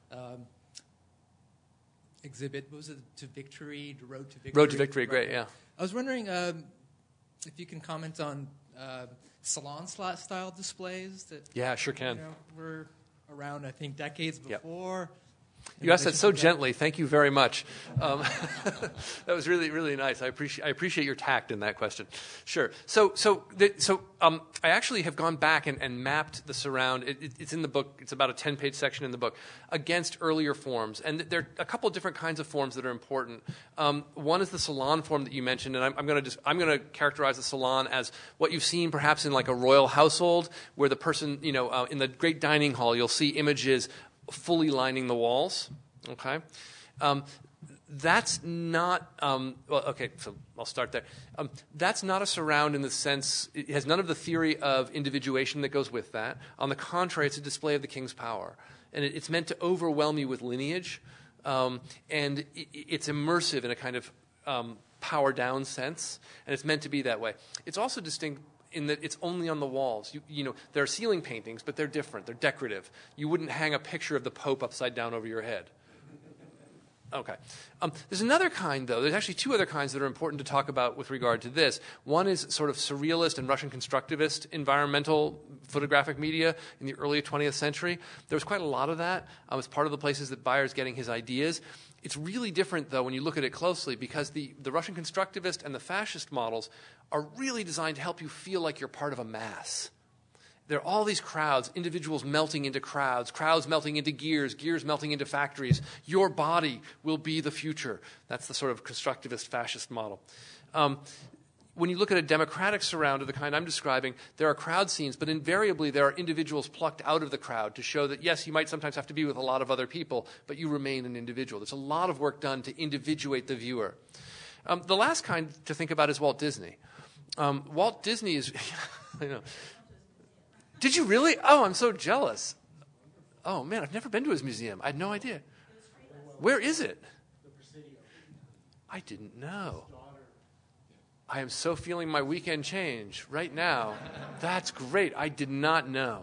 exhibit. What was it? To Victory, the Road to Victory. Road to Victory, great, yeah. I was wondering if you can comment on salon-style displays that sure can. Were around, I think, decades before. Yep. You asked that so gently. Thank you very much. That was really, really nice. I appreciate your tact in that question. Sure. So I actually have gone back and mapped the surround. It's in the book. It's about a 10-page section in the book against earlier forms, and there are a couple of different kinds of forms that are important. One is the salon form that you mentioned, and I'm going to characterize the salon as what you've seen perhaps in like a royal household, where the person, in the great dining hall, you'll see images fully lining the walls, okay? That's not, so I'll start there. That's not a surround in the sense, it has none of the theory of individuation that goes with that. On the contrary, it's a display of the king's power. And it's meant to overwhelm you with lineage, and it's immersive in a kind of power down sense, and it's meant to be that way. It's also distinct in that it's only on the walls. There are ceiling paintings, but they're different. They're decorative. You wouldn't hang a picture of the Pope upside down over your head. Okay. There's another kind, though. There's actually two other kinds that are important to talk about with regard to this. One is sort of surrealist and Russian constructivist environmental photographic media in the early 20th century. There was quite a lot of that. It's part of the places that Bayer's getting his ideas. It's really different, though, when you look at it closely, because the Russian constructivist and the fascist models are really designed to help you feel like you're part of a mass. there are all these crowds, individuals melting into crowds, crowds melting into gears, gears melting into factories. Your body will be the future. That's the sort of constructivist fascist model. When you look at a democratic surround of the kind I'm describing, there are crowd scenes, but invariably there are individuals plucked out of the crowd to show that, yes, you might sometimes have to be with a lot of other people, but you remain an individual. There's a lot of work done to individuate the viewer. The last kind to think about is Walt Disney. Walt Disney is... I know. Did you really? Oh, I'm so jealous. Oh, man, I've never been to his museum. I had no idea. Where is it? I didn't know. I am so feeling my weekend change right now. That's great. I did not know.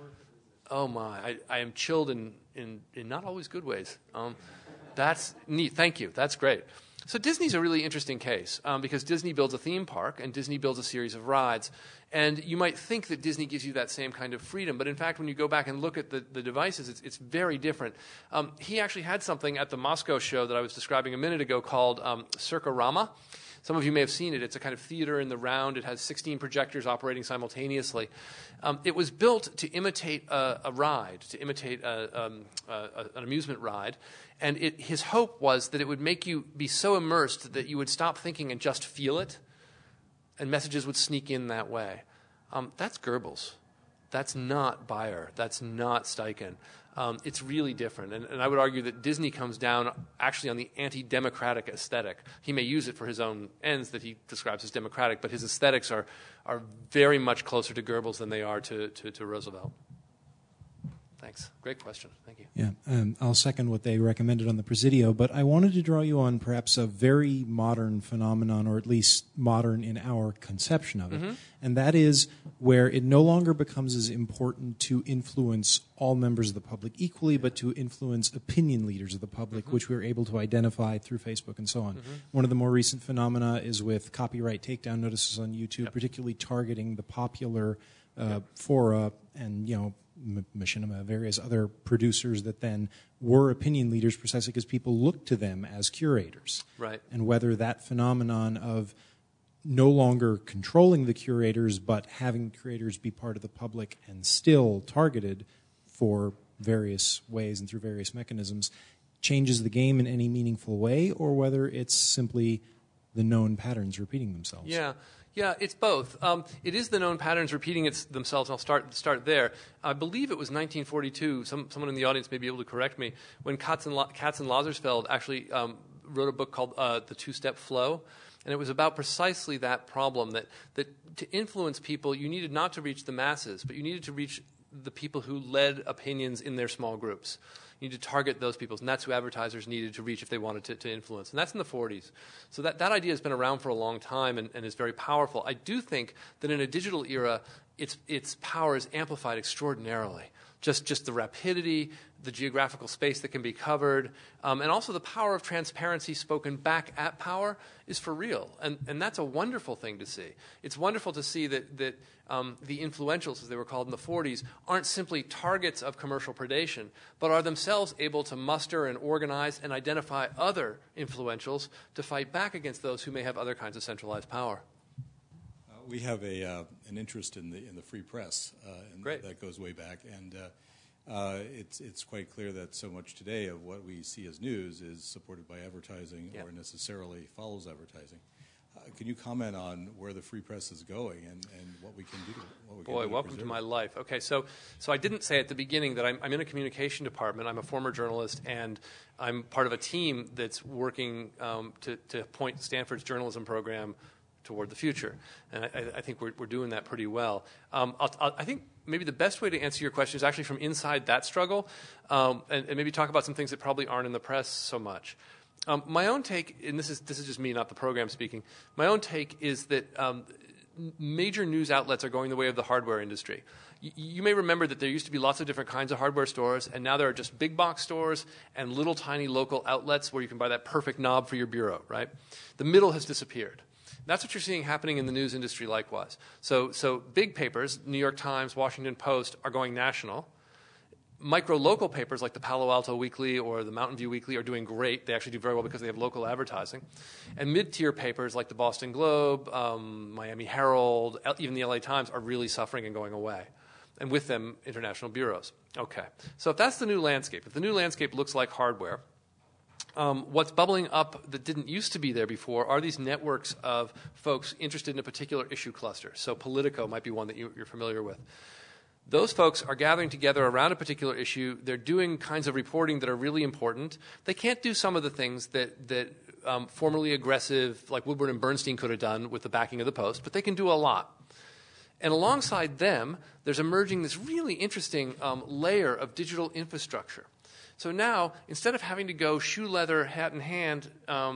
Oh, my. I am chilled in not always good ways. That's neat. Thank you. That's great. So Disney's a really interesting case because Disney builds a theme park and Disney builds a series of rides. And you might think that Disney gives you that same kind of freedom, but in fact, when you go back and look at the devices, it's very different. He actually had something at the Moscow show that I was describing a minute ago called Circorama. Some of you may have seen it. It's a kind of theater in the round. It has 16 projectors operating simultaneously. It was built to imitate a ride, to imitate an amusement ride. And his hope was that it would make you be so immersed that you would stop thinking and just feel it, and messages would sneak in that way. That's Goebbels. That's not Bayer. That's not Steichen. It's really different. And I would argue that Disney comes down actually on the anti-democratic aesthetic. He may use it for his own ends that he describes as democratic, but his aesthetics are very much closer to Goebbels than they are to Roosevelt. Thanks. Great question. Thank you. Yeah, I'll second what they recommended on the Presidio, but I wanted to draw you on perhaps a very modern phenomenon, or at least modern in our conception of it, and that is where it no longer becomes as important to influence all members of the public equally, but to influence opinion leaders of the public, which we were able to identify through Facebook and so on. One of the more recent phenomena is with copyright takedown notices on YouTube, particularly targeting the popular fora and, Machinima, various other producers that then were opinion leaders precisely because people looked to them as curators. Right. And whether that phenomenon of no longer controlling the curators but having the curators be part of the public and still targeted for various ways and through various mechanisms changes the game in any meaningful way, or whether it's simply the known patterns repeating themselves. Yeah, it's both. It is the known patterns repeating themselves, and I'll start there. I believe it was 1942, someone in the audience may be able to correct me, when Katz and Lazarsfeld actually wrote a book called The Two-Step Flow, and it was about precisely that problem, that to influence people, you needed not to reach the masses, but you needed to reach the people who led opinions in their small groups. You need to target those people, and that's who advertisers needed to reach if they wanted to influence. And that's in the 40s. So that idea has been around for a long time and is very powerful. I do think that in a digital era, its power is amplified extraordinarily. Just the rapidity, the geographical space that can be covered, and also the power of transparency spoken back at power is for real. And that's a wonderful thing to see. It's wonderful to see that the influentials, as they were called in the 40s, aren't simply targets of commercial predation, but are themselves able to muster and organize and identify other influentials to fight back against those who may have other kinds of centralized power. We have an interest in the free press, and Great. That goes way back. And it's quite clear that so much today of what we see as news is supported by advertising or necessarily follows advertising. Can you comment on where the free press is going and what we can do? Boy, welcome to my life. Okay, so I didn't say at the beginning that I'm in a communication department. I'm a former journalist, and I'm part of a team that's working to point Stanford's journalism program toward the future. And I think we're doing that pretty well. I think maybe the best way to answer your question is actually from inside that struggle, and maybe talk about some things that probably aren't in the press so much. My own take, and this is just me, not the program speaking, my own take is that major news outlets are going the way of the hardware industry. You may remember that there used to be lots of different kinds of hardware stores, and now there are just big box stores and little tiny local outlets where you can buy that perfect knob for your bureau, right? The middle has disappeared. That's what you're seeing happening in the news industry likewise. So big papers, New York Times, Washington Post, are going national. Micro-local papers like the Palo Alto Weekly or the Mountain View Weekly are doing great. They actually do very well because they have local advertising. And mid-tier papers like the Boston Globe, Miami Herald, even the LA Times are really suffering and going away. and with them, international bureaus. Okay, so if that's the new landscape, if the new landscape looks like hardware, what's bubbling up that didn't used to be there before are these networks of folks interested in a particular issue cluster. So Politico might be one that you're familiar with. Those folks are gathering together around a particular issue. They're doing kinds of reporting that are really important. They can't do some of the things that formerly aggressive, like Woodward and Bernstein could have done with the backing of the Post, but they can do a lot. And alongside them, there's emerging this really interesting layer of digital infrastructure. So now, instead of having to go shoe leather, hat in hand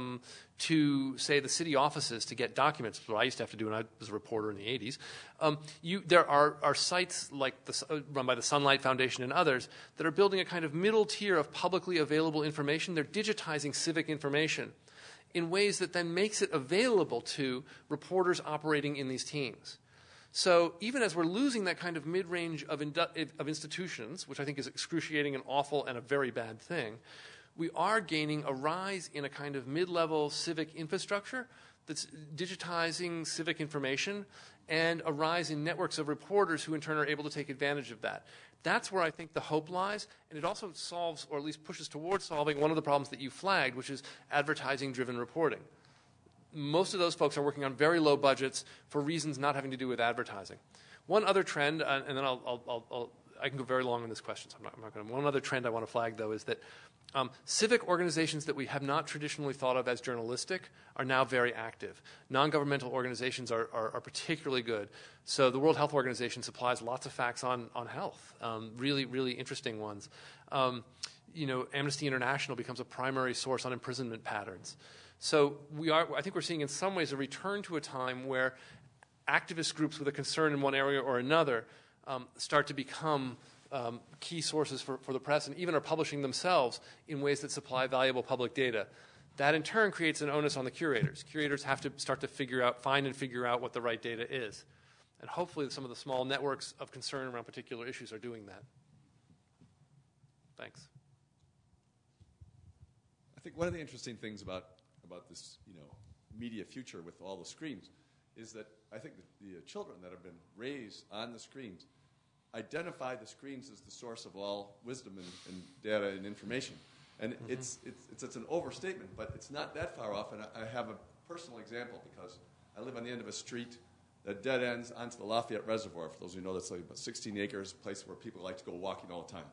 to, say, the city offices to get documents, what I used to have to do when I was a reporter in the 80s, there are sites like run by the Sunlight Foundation and others that are building a kind of middle tier of publicly available information. They're digitizing civic information in ways that then makes it available to reporters operating in these teams. So even as we're losing that kind of mid-range of institutions, which I think is excruciating and awful and a very bad thing, we are gaining a rise in a kind of mid-level civic infrastructure that's digitizing civic information and a rise in networks of reporters who in turn are able to take advantage of that. That's where I think the hope lies, and it also solves, or at least pushes towards solving, one of the problems that you flagged, which is advertising-driven reporting. Most of those folks are working on very low budgets for reasons not having to do with advertising. One other trend, and then I can go very long on this question, so I'm not going to. One other trend I want to flag, though, is that civic organizations that we have not traditionally thought of as journalistic are now very active. Non-governmental organizations are particularly good. So the World Health Organization supplies lots of facts on health, really, really interesting ones. Amnesty International becomes a primary source on imprisonment patterns. So I think we're seeing in some ways a return to a time where activist groups with a concern in one area or another start to become key sources for the press and even are publishing themselves in ways that supply valuable public data. That in turn creates an onus on the curators. Curators have to start to find and figure out what the right data is. And hopefully some of the small networks of concern around particular issues are doing that. Thanks. I think one of the interesting things about this, media future with all the screens is that I think the children that have been raised on the screens identify the screens as the source of all wisdom and data and information. And it's an overstatement, but it's not that far off. And I have a personal example because I live on the end of a street that dead ends onto the Lafayette Reservoir. For those of you who know, that's like about 16 acres, a place where people like to go walking all the time.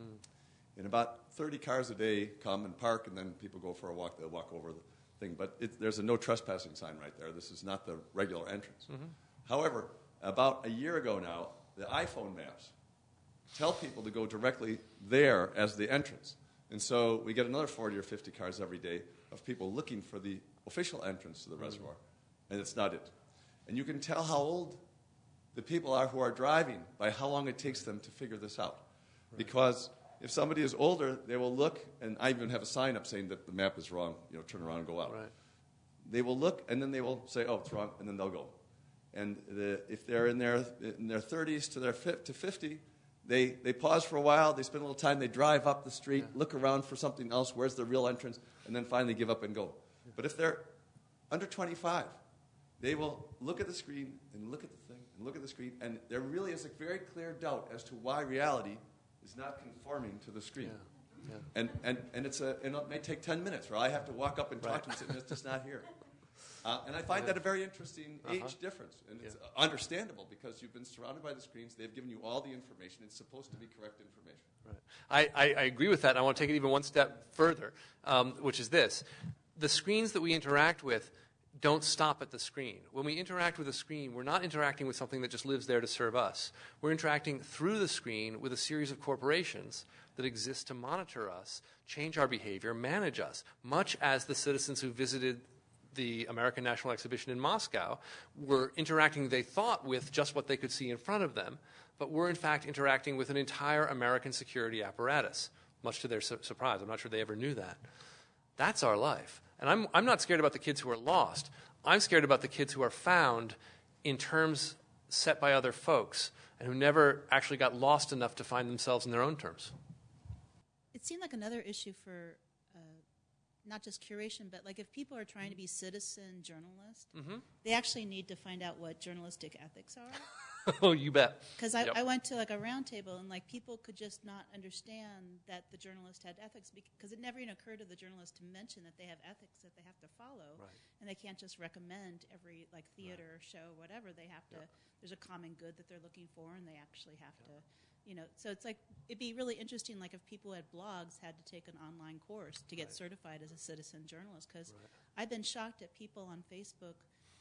And about 30 cars a day come and park, and then people go for a walk. They'll walk over the thing. But there's a no trespassing sign right there. This is not the regular entrance. However, about a year ago now, the iPhone maps tell people to go directly there as the entrance. And so we get another 40 or 50 cars every day of people looking for the official entrance to the reservoir, and it's not it. And you can tell how old the people are who are driving by how long it takes them to figure this out. Right. Because if somebody is older, they will look, and I even have a sign up saying that the map is wrong, turn around and go out. Right. They will look, and then they will say, oh, it's wrong, and then they'll go. And if they're in their 30s to 50, they pause for a while, they spend a little time, they drive up the street, look around for something else, where's the real entrance, and then finally give up and go. But if they're under 25, they will look at the screen and look at the thing and look at the screen, and there really is a very clear doubt as to why reality is not conforming to the screen. Yeah. And it may take 10 minutes, or I have to walk up and talk to them and say, it's just not here. And I find that a very interesting age difference. And it's understandable because you've been surrounded by the screens. They've given you all the information. It's supposed to be correct information. Right. I agree with that, and I want to take it even one step further, which is this. The screens that we interact with don't stop at the screen. When we interact with a screen, we're not interacting with something that just lives there to serve us. We're interacting through the screen with a series of corporations that exist to monitor us, change our behavior, manage us, much as the citizens who visited the American National Exhibition in Moscow were interacting, they thought, with just what they could see in front of them, but were in fact interacting with an entire American security apparatus, much to their surprise. I'm not sure they ever knew that. That's our life. And I'm not scared about the kids who are lost. I'm scared about the kids who are found in terms set by other folks and who never actually got lost enough to find themselves in their own terms. It seemed like another issue for not just curation, but like if people are trying to be citizen journalists, they actually need to find out what journalistic ethics are. Oh, you bet. Because Yep. I went to like a round table, and like people could just not understand that the journalist had ethics, because it never even occurred to the journalist to mention that they have ethics that they have to follow, Right. and they can't just recommend every like theater or show, whatever. They have to. There's a common good that they're looking for, and they actually have to. So it's like it'd be really interesting, like if people at blogs had to take an online course to get certified as a citizen journalist. Because I've been shocked at people on Facebook.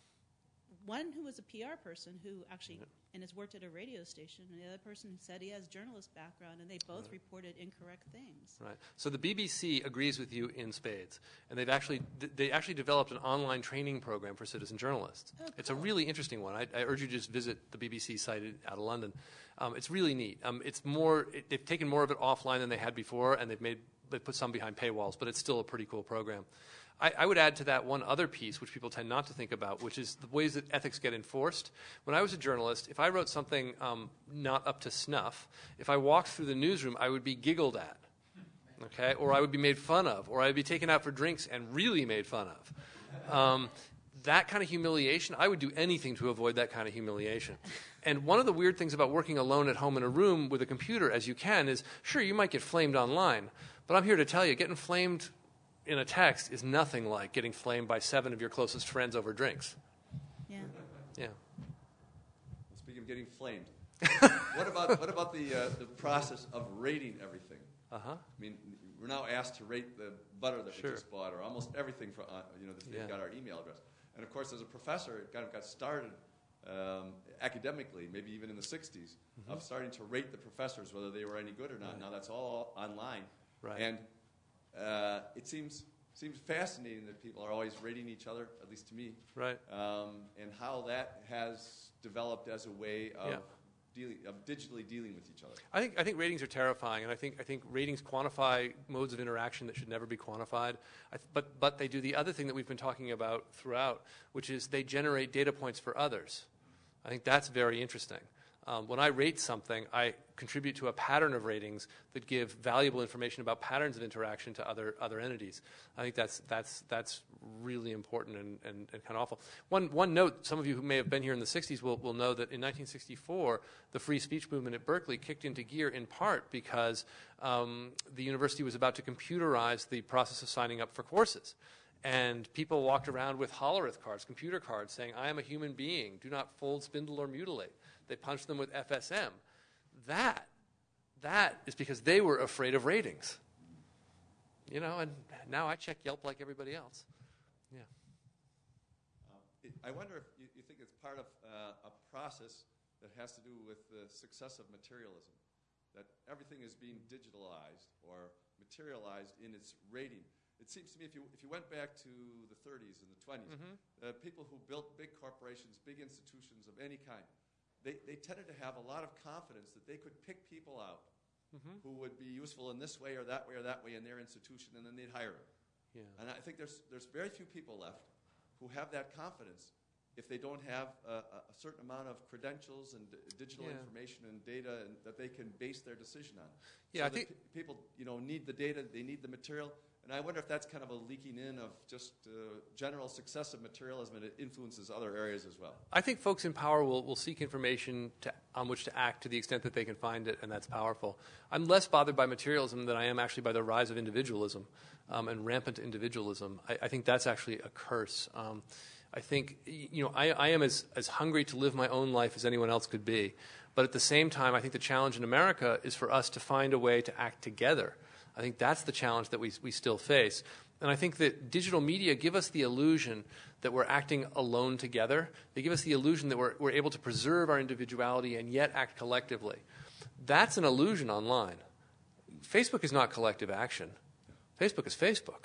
One who was a PR person who actually and has worked at a radio station, and the other person said he has journalist background, and they both reported incorrect things. Right. So the BBC agrees with you in spades, and they actually developed an online training program for citizen journalists. Oh, cool. It's a really interesting one. I urge you to just visit the BBC site out of London. It's really neat. It's more. They've taken more of it offline than they had before, and they've put some behind paywalls, but it's still a pretty cool program. I would add to that one other piece, which people tend not to think about, which is the ways that ethics get enforced. When I was a journalist, if I wrote something not up to snuff, if I walked through the newsroom, I would be giggled at, okay, or I would be made fun of, or I would be taken out for drinks and really made fun of. That kind of humiliation, I would do anything to avoid that kind of humiliation. And one of the weird things about working alone at home in a room with a computer, as you can, is, sure, you might get flamed online, but I'm here to tell you, getting flamed in a text is nothing like getting flamed by 7 of your closest friends over drinks. Yeah. Yeah. Speaking of getting flamed, what about the process of rating everything? Uh-huh. I mean, we're now asked to rate the butter that Sure. we just bought, or almost everything from they've got our email address. And of course, as a professor, it kind of got started academically, maybe even in the '60s, of starting to rate the professors whether they were any good or not. Now that's all online, Right. and it seems fascinating that people are always rating each other, at least to me, Right. and how that has developed as a way of Yeah. digitally dealing with each other. I think ratings are terrifying, and I think ratings quantify modes of interaction that should never be quantified. But they do the other thing that we've been talking about throughout, which is they generate data points for others. I think that's very interesting. When I rate something, I contribute to a pattern of ratings that give valuable information about patterns of interaction to other entities. I think that's really important and kind of awful. One note: some of you who may have been here in the '60s will know that in 1964, the free speech movement at Berkeley kicked into gear in part because the university was about to computerize the process of signing up for courses. And people walked around with Hollerith cards, computer cards, saying, "I am a human being. Do not fold, spindle, or mutilate." They punched them with FSM. That is because they were afraid of ratings. And now I check Yelp like everybody else. Yeah. I wonder if you think it's part of a process that has to do with the success of materialism, that everything is being digitalized or materialized in its rating. It seems to me if you went back to the 30s and the 20s, people who built big corporations, big institutions of any kind, they tended to have a lot of confidence that they could pick people out who would be useful in this way or that way in their institution, and then they'd hire them. Yeah. And I think there's very few people left who have that confidence if they don't have a certain amount of credentials and digital information and data that they can base their decision on. Yeah, so I think people need the data, they need the material. And I wonder if that's kind of a leaking in of just general success of materialism, and it influences other areas as well. I think folks in power will seek information on which to act to the extent that they can find it, and that's powerful. I'm less bothered by materialism than I am actually by the rise of individualism and rampant individualism. I think that's actually a curse. I think I am as hungry to live my own life as anyone else could be. But at the same time, I think the challenge in America is for us to find a way to act together. I think that's the challenge that we still face. And I think that digital media give us the illusion that we're acting alone together. They give us the illusion that we're able to preserve our individuality and yet act collectively. That's an illusion online. Facebook is not collective action. Facebook is Facebook.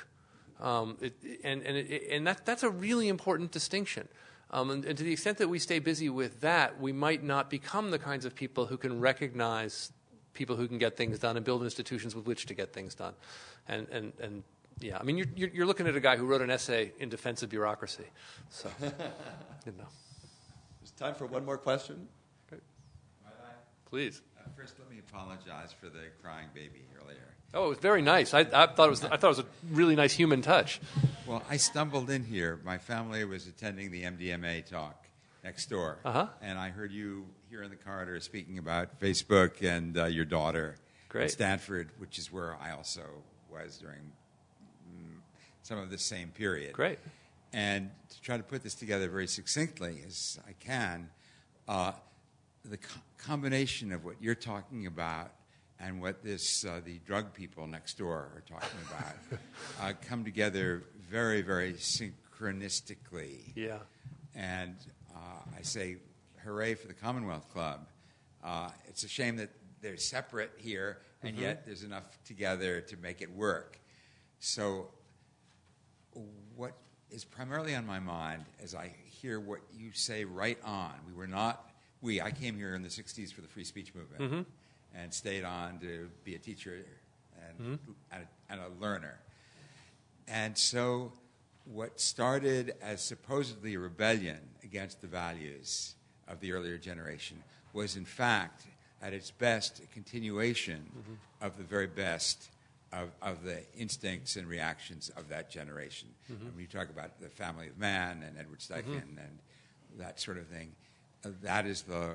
That's a really important distinction. And to the extent that we stay busy with that, we might not become the kinds of people who can recognize people who can get things done and build institutions with which to get things done. And yeah, I mean, you're looking at a guy who wrote an essay in defense of bureaucracy. So, There's time for one more question. Please. First, let me apologize for the crying baby earlier. Oh, it was very nice. I thought it was a really nice human touch. Well, I stumbled in here. My family was attending the MDMA talk next door, and I heard you here in the corridor speaking about Facebook and your daughter Great. at Stanford, which is where I also was during some of the same period. Great. And to try to put this together very succinctly as I can, the combination of what you're talking about and what the drug people next door are talking about come together very, very synchronistically. Yeah. And I say hooray for the Commonwealth Club. It's a shame that they're separate here, and yet there's enough together to make it work. So what is primarily on my mind as I hear what you say right on, I came here in the 60s for the free speech movement and stayed on to be a teacher and a learner. And so what started as supposedly a rebellion against the values of the earlier generation was in fact, at its best, a continuation of the very best of the instincts and reactions of that generation. And when you talk about the Family of Man and Edward Steichen and that sort of thing, that is the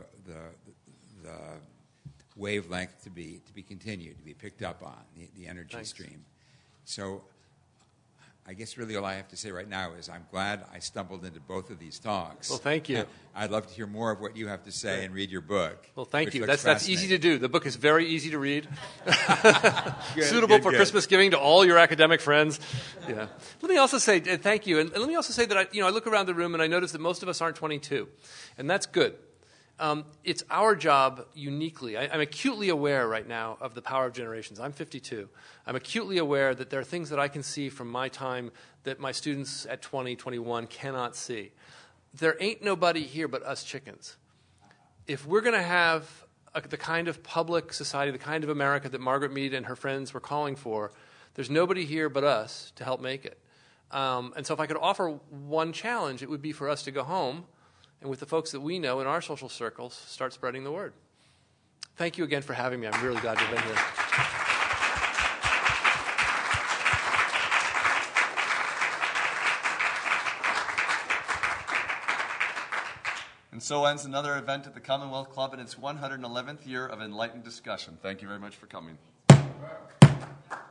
wavelength to be continued, to be picked up on, the energy stream. So I guess really all I have to say right now is I'm glad I stumbled into both of these talks. Well, thank you. I'd love to hear more of what you have to say and read your book. Well, thank you. Looks That's easy to do. The book is very easy to read. Suitable for good. Christmas giving to all your academic friends. Yeah. Let me also say thank you, and let me also say that I look around the room and I notice that most of us aren't 22, and that's good. It's our job uniquely. I'm acutely aware right now of the power of generations. I'm 52. I'm acutely aware that there are things that I can see from my time that my students at 20, 21 cannot see. There ain't nobody here but us chickens. If we're going to have the kind of public society, the kind of America that Margaret Mead and her friends were calling for, there's nobody here but us to help make it. And so if I could offer one challenge, it would be for us to go home and with the folks that we know in our social circles, start spreading the word. Thank you again for having me. I'm really glad to have been here. And so ends another event at the Commonwealth Club in its 111th year of enlightened discussion. Thank you very much for coming.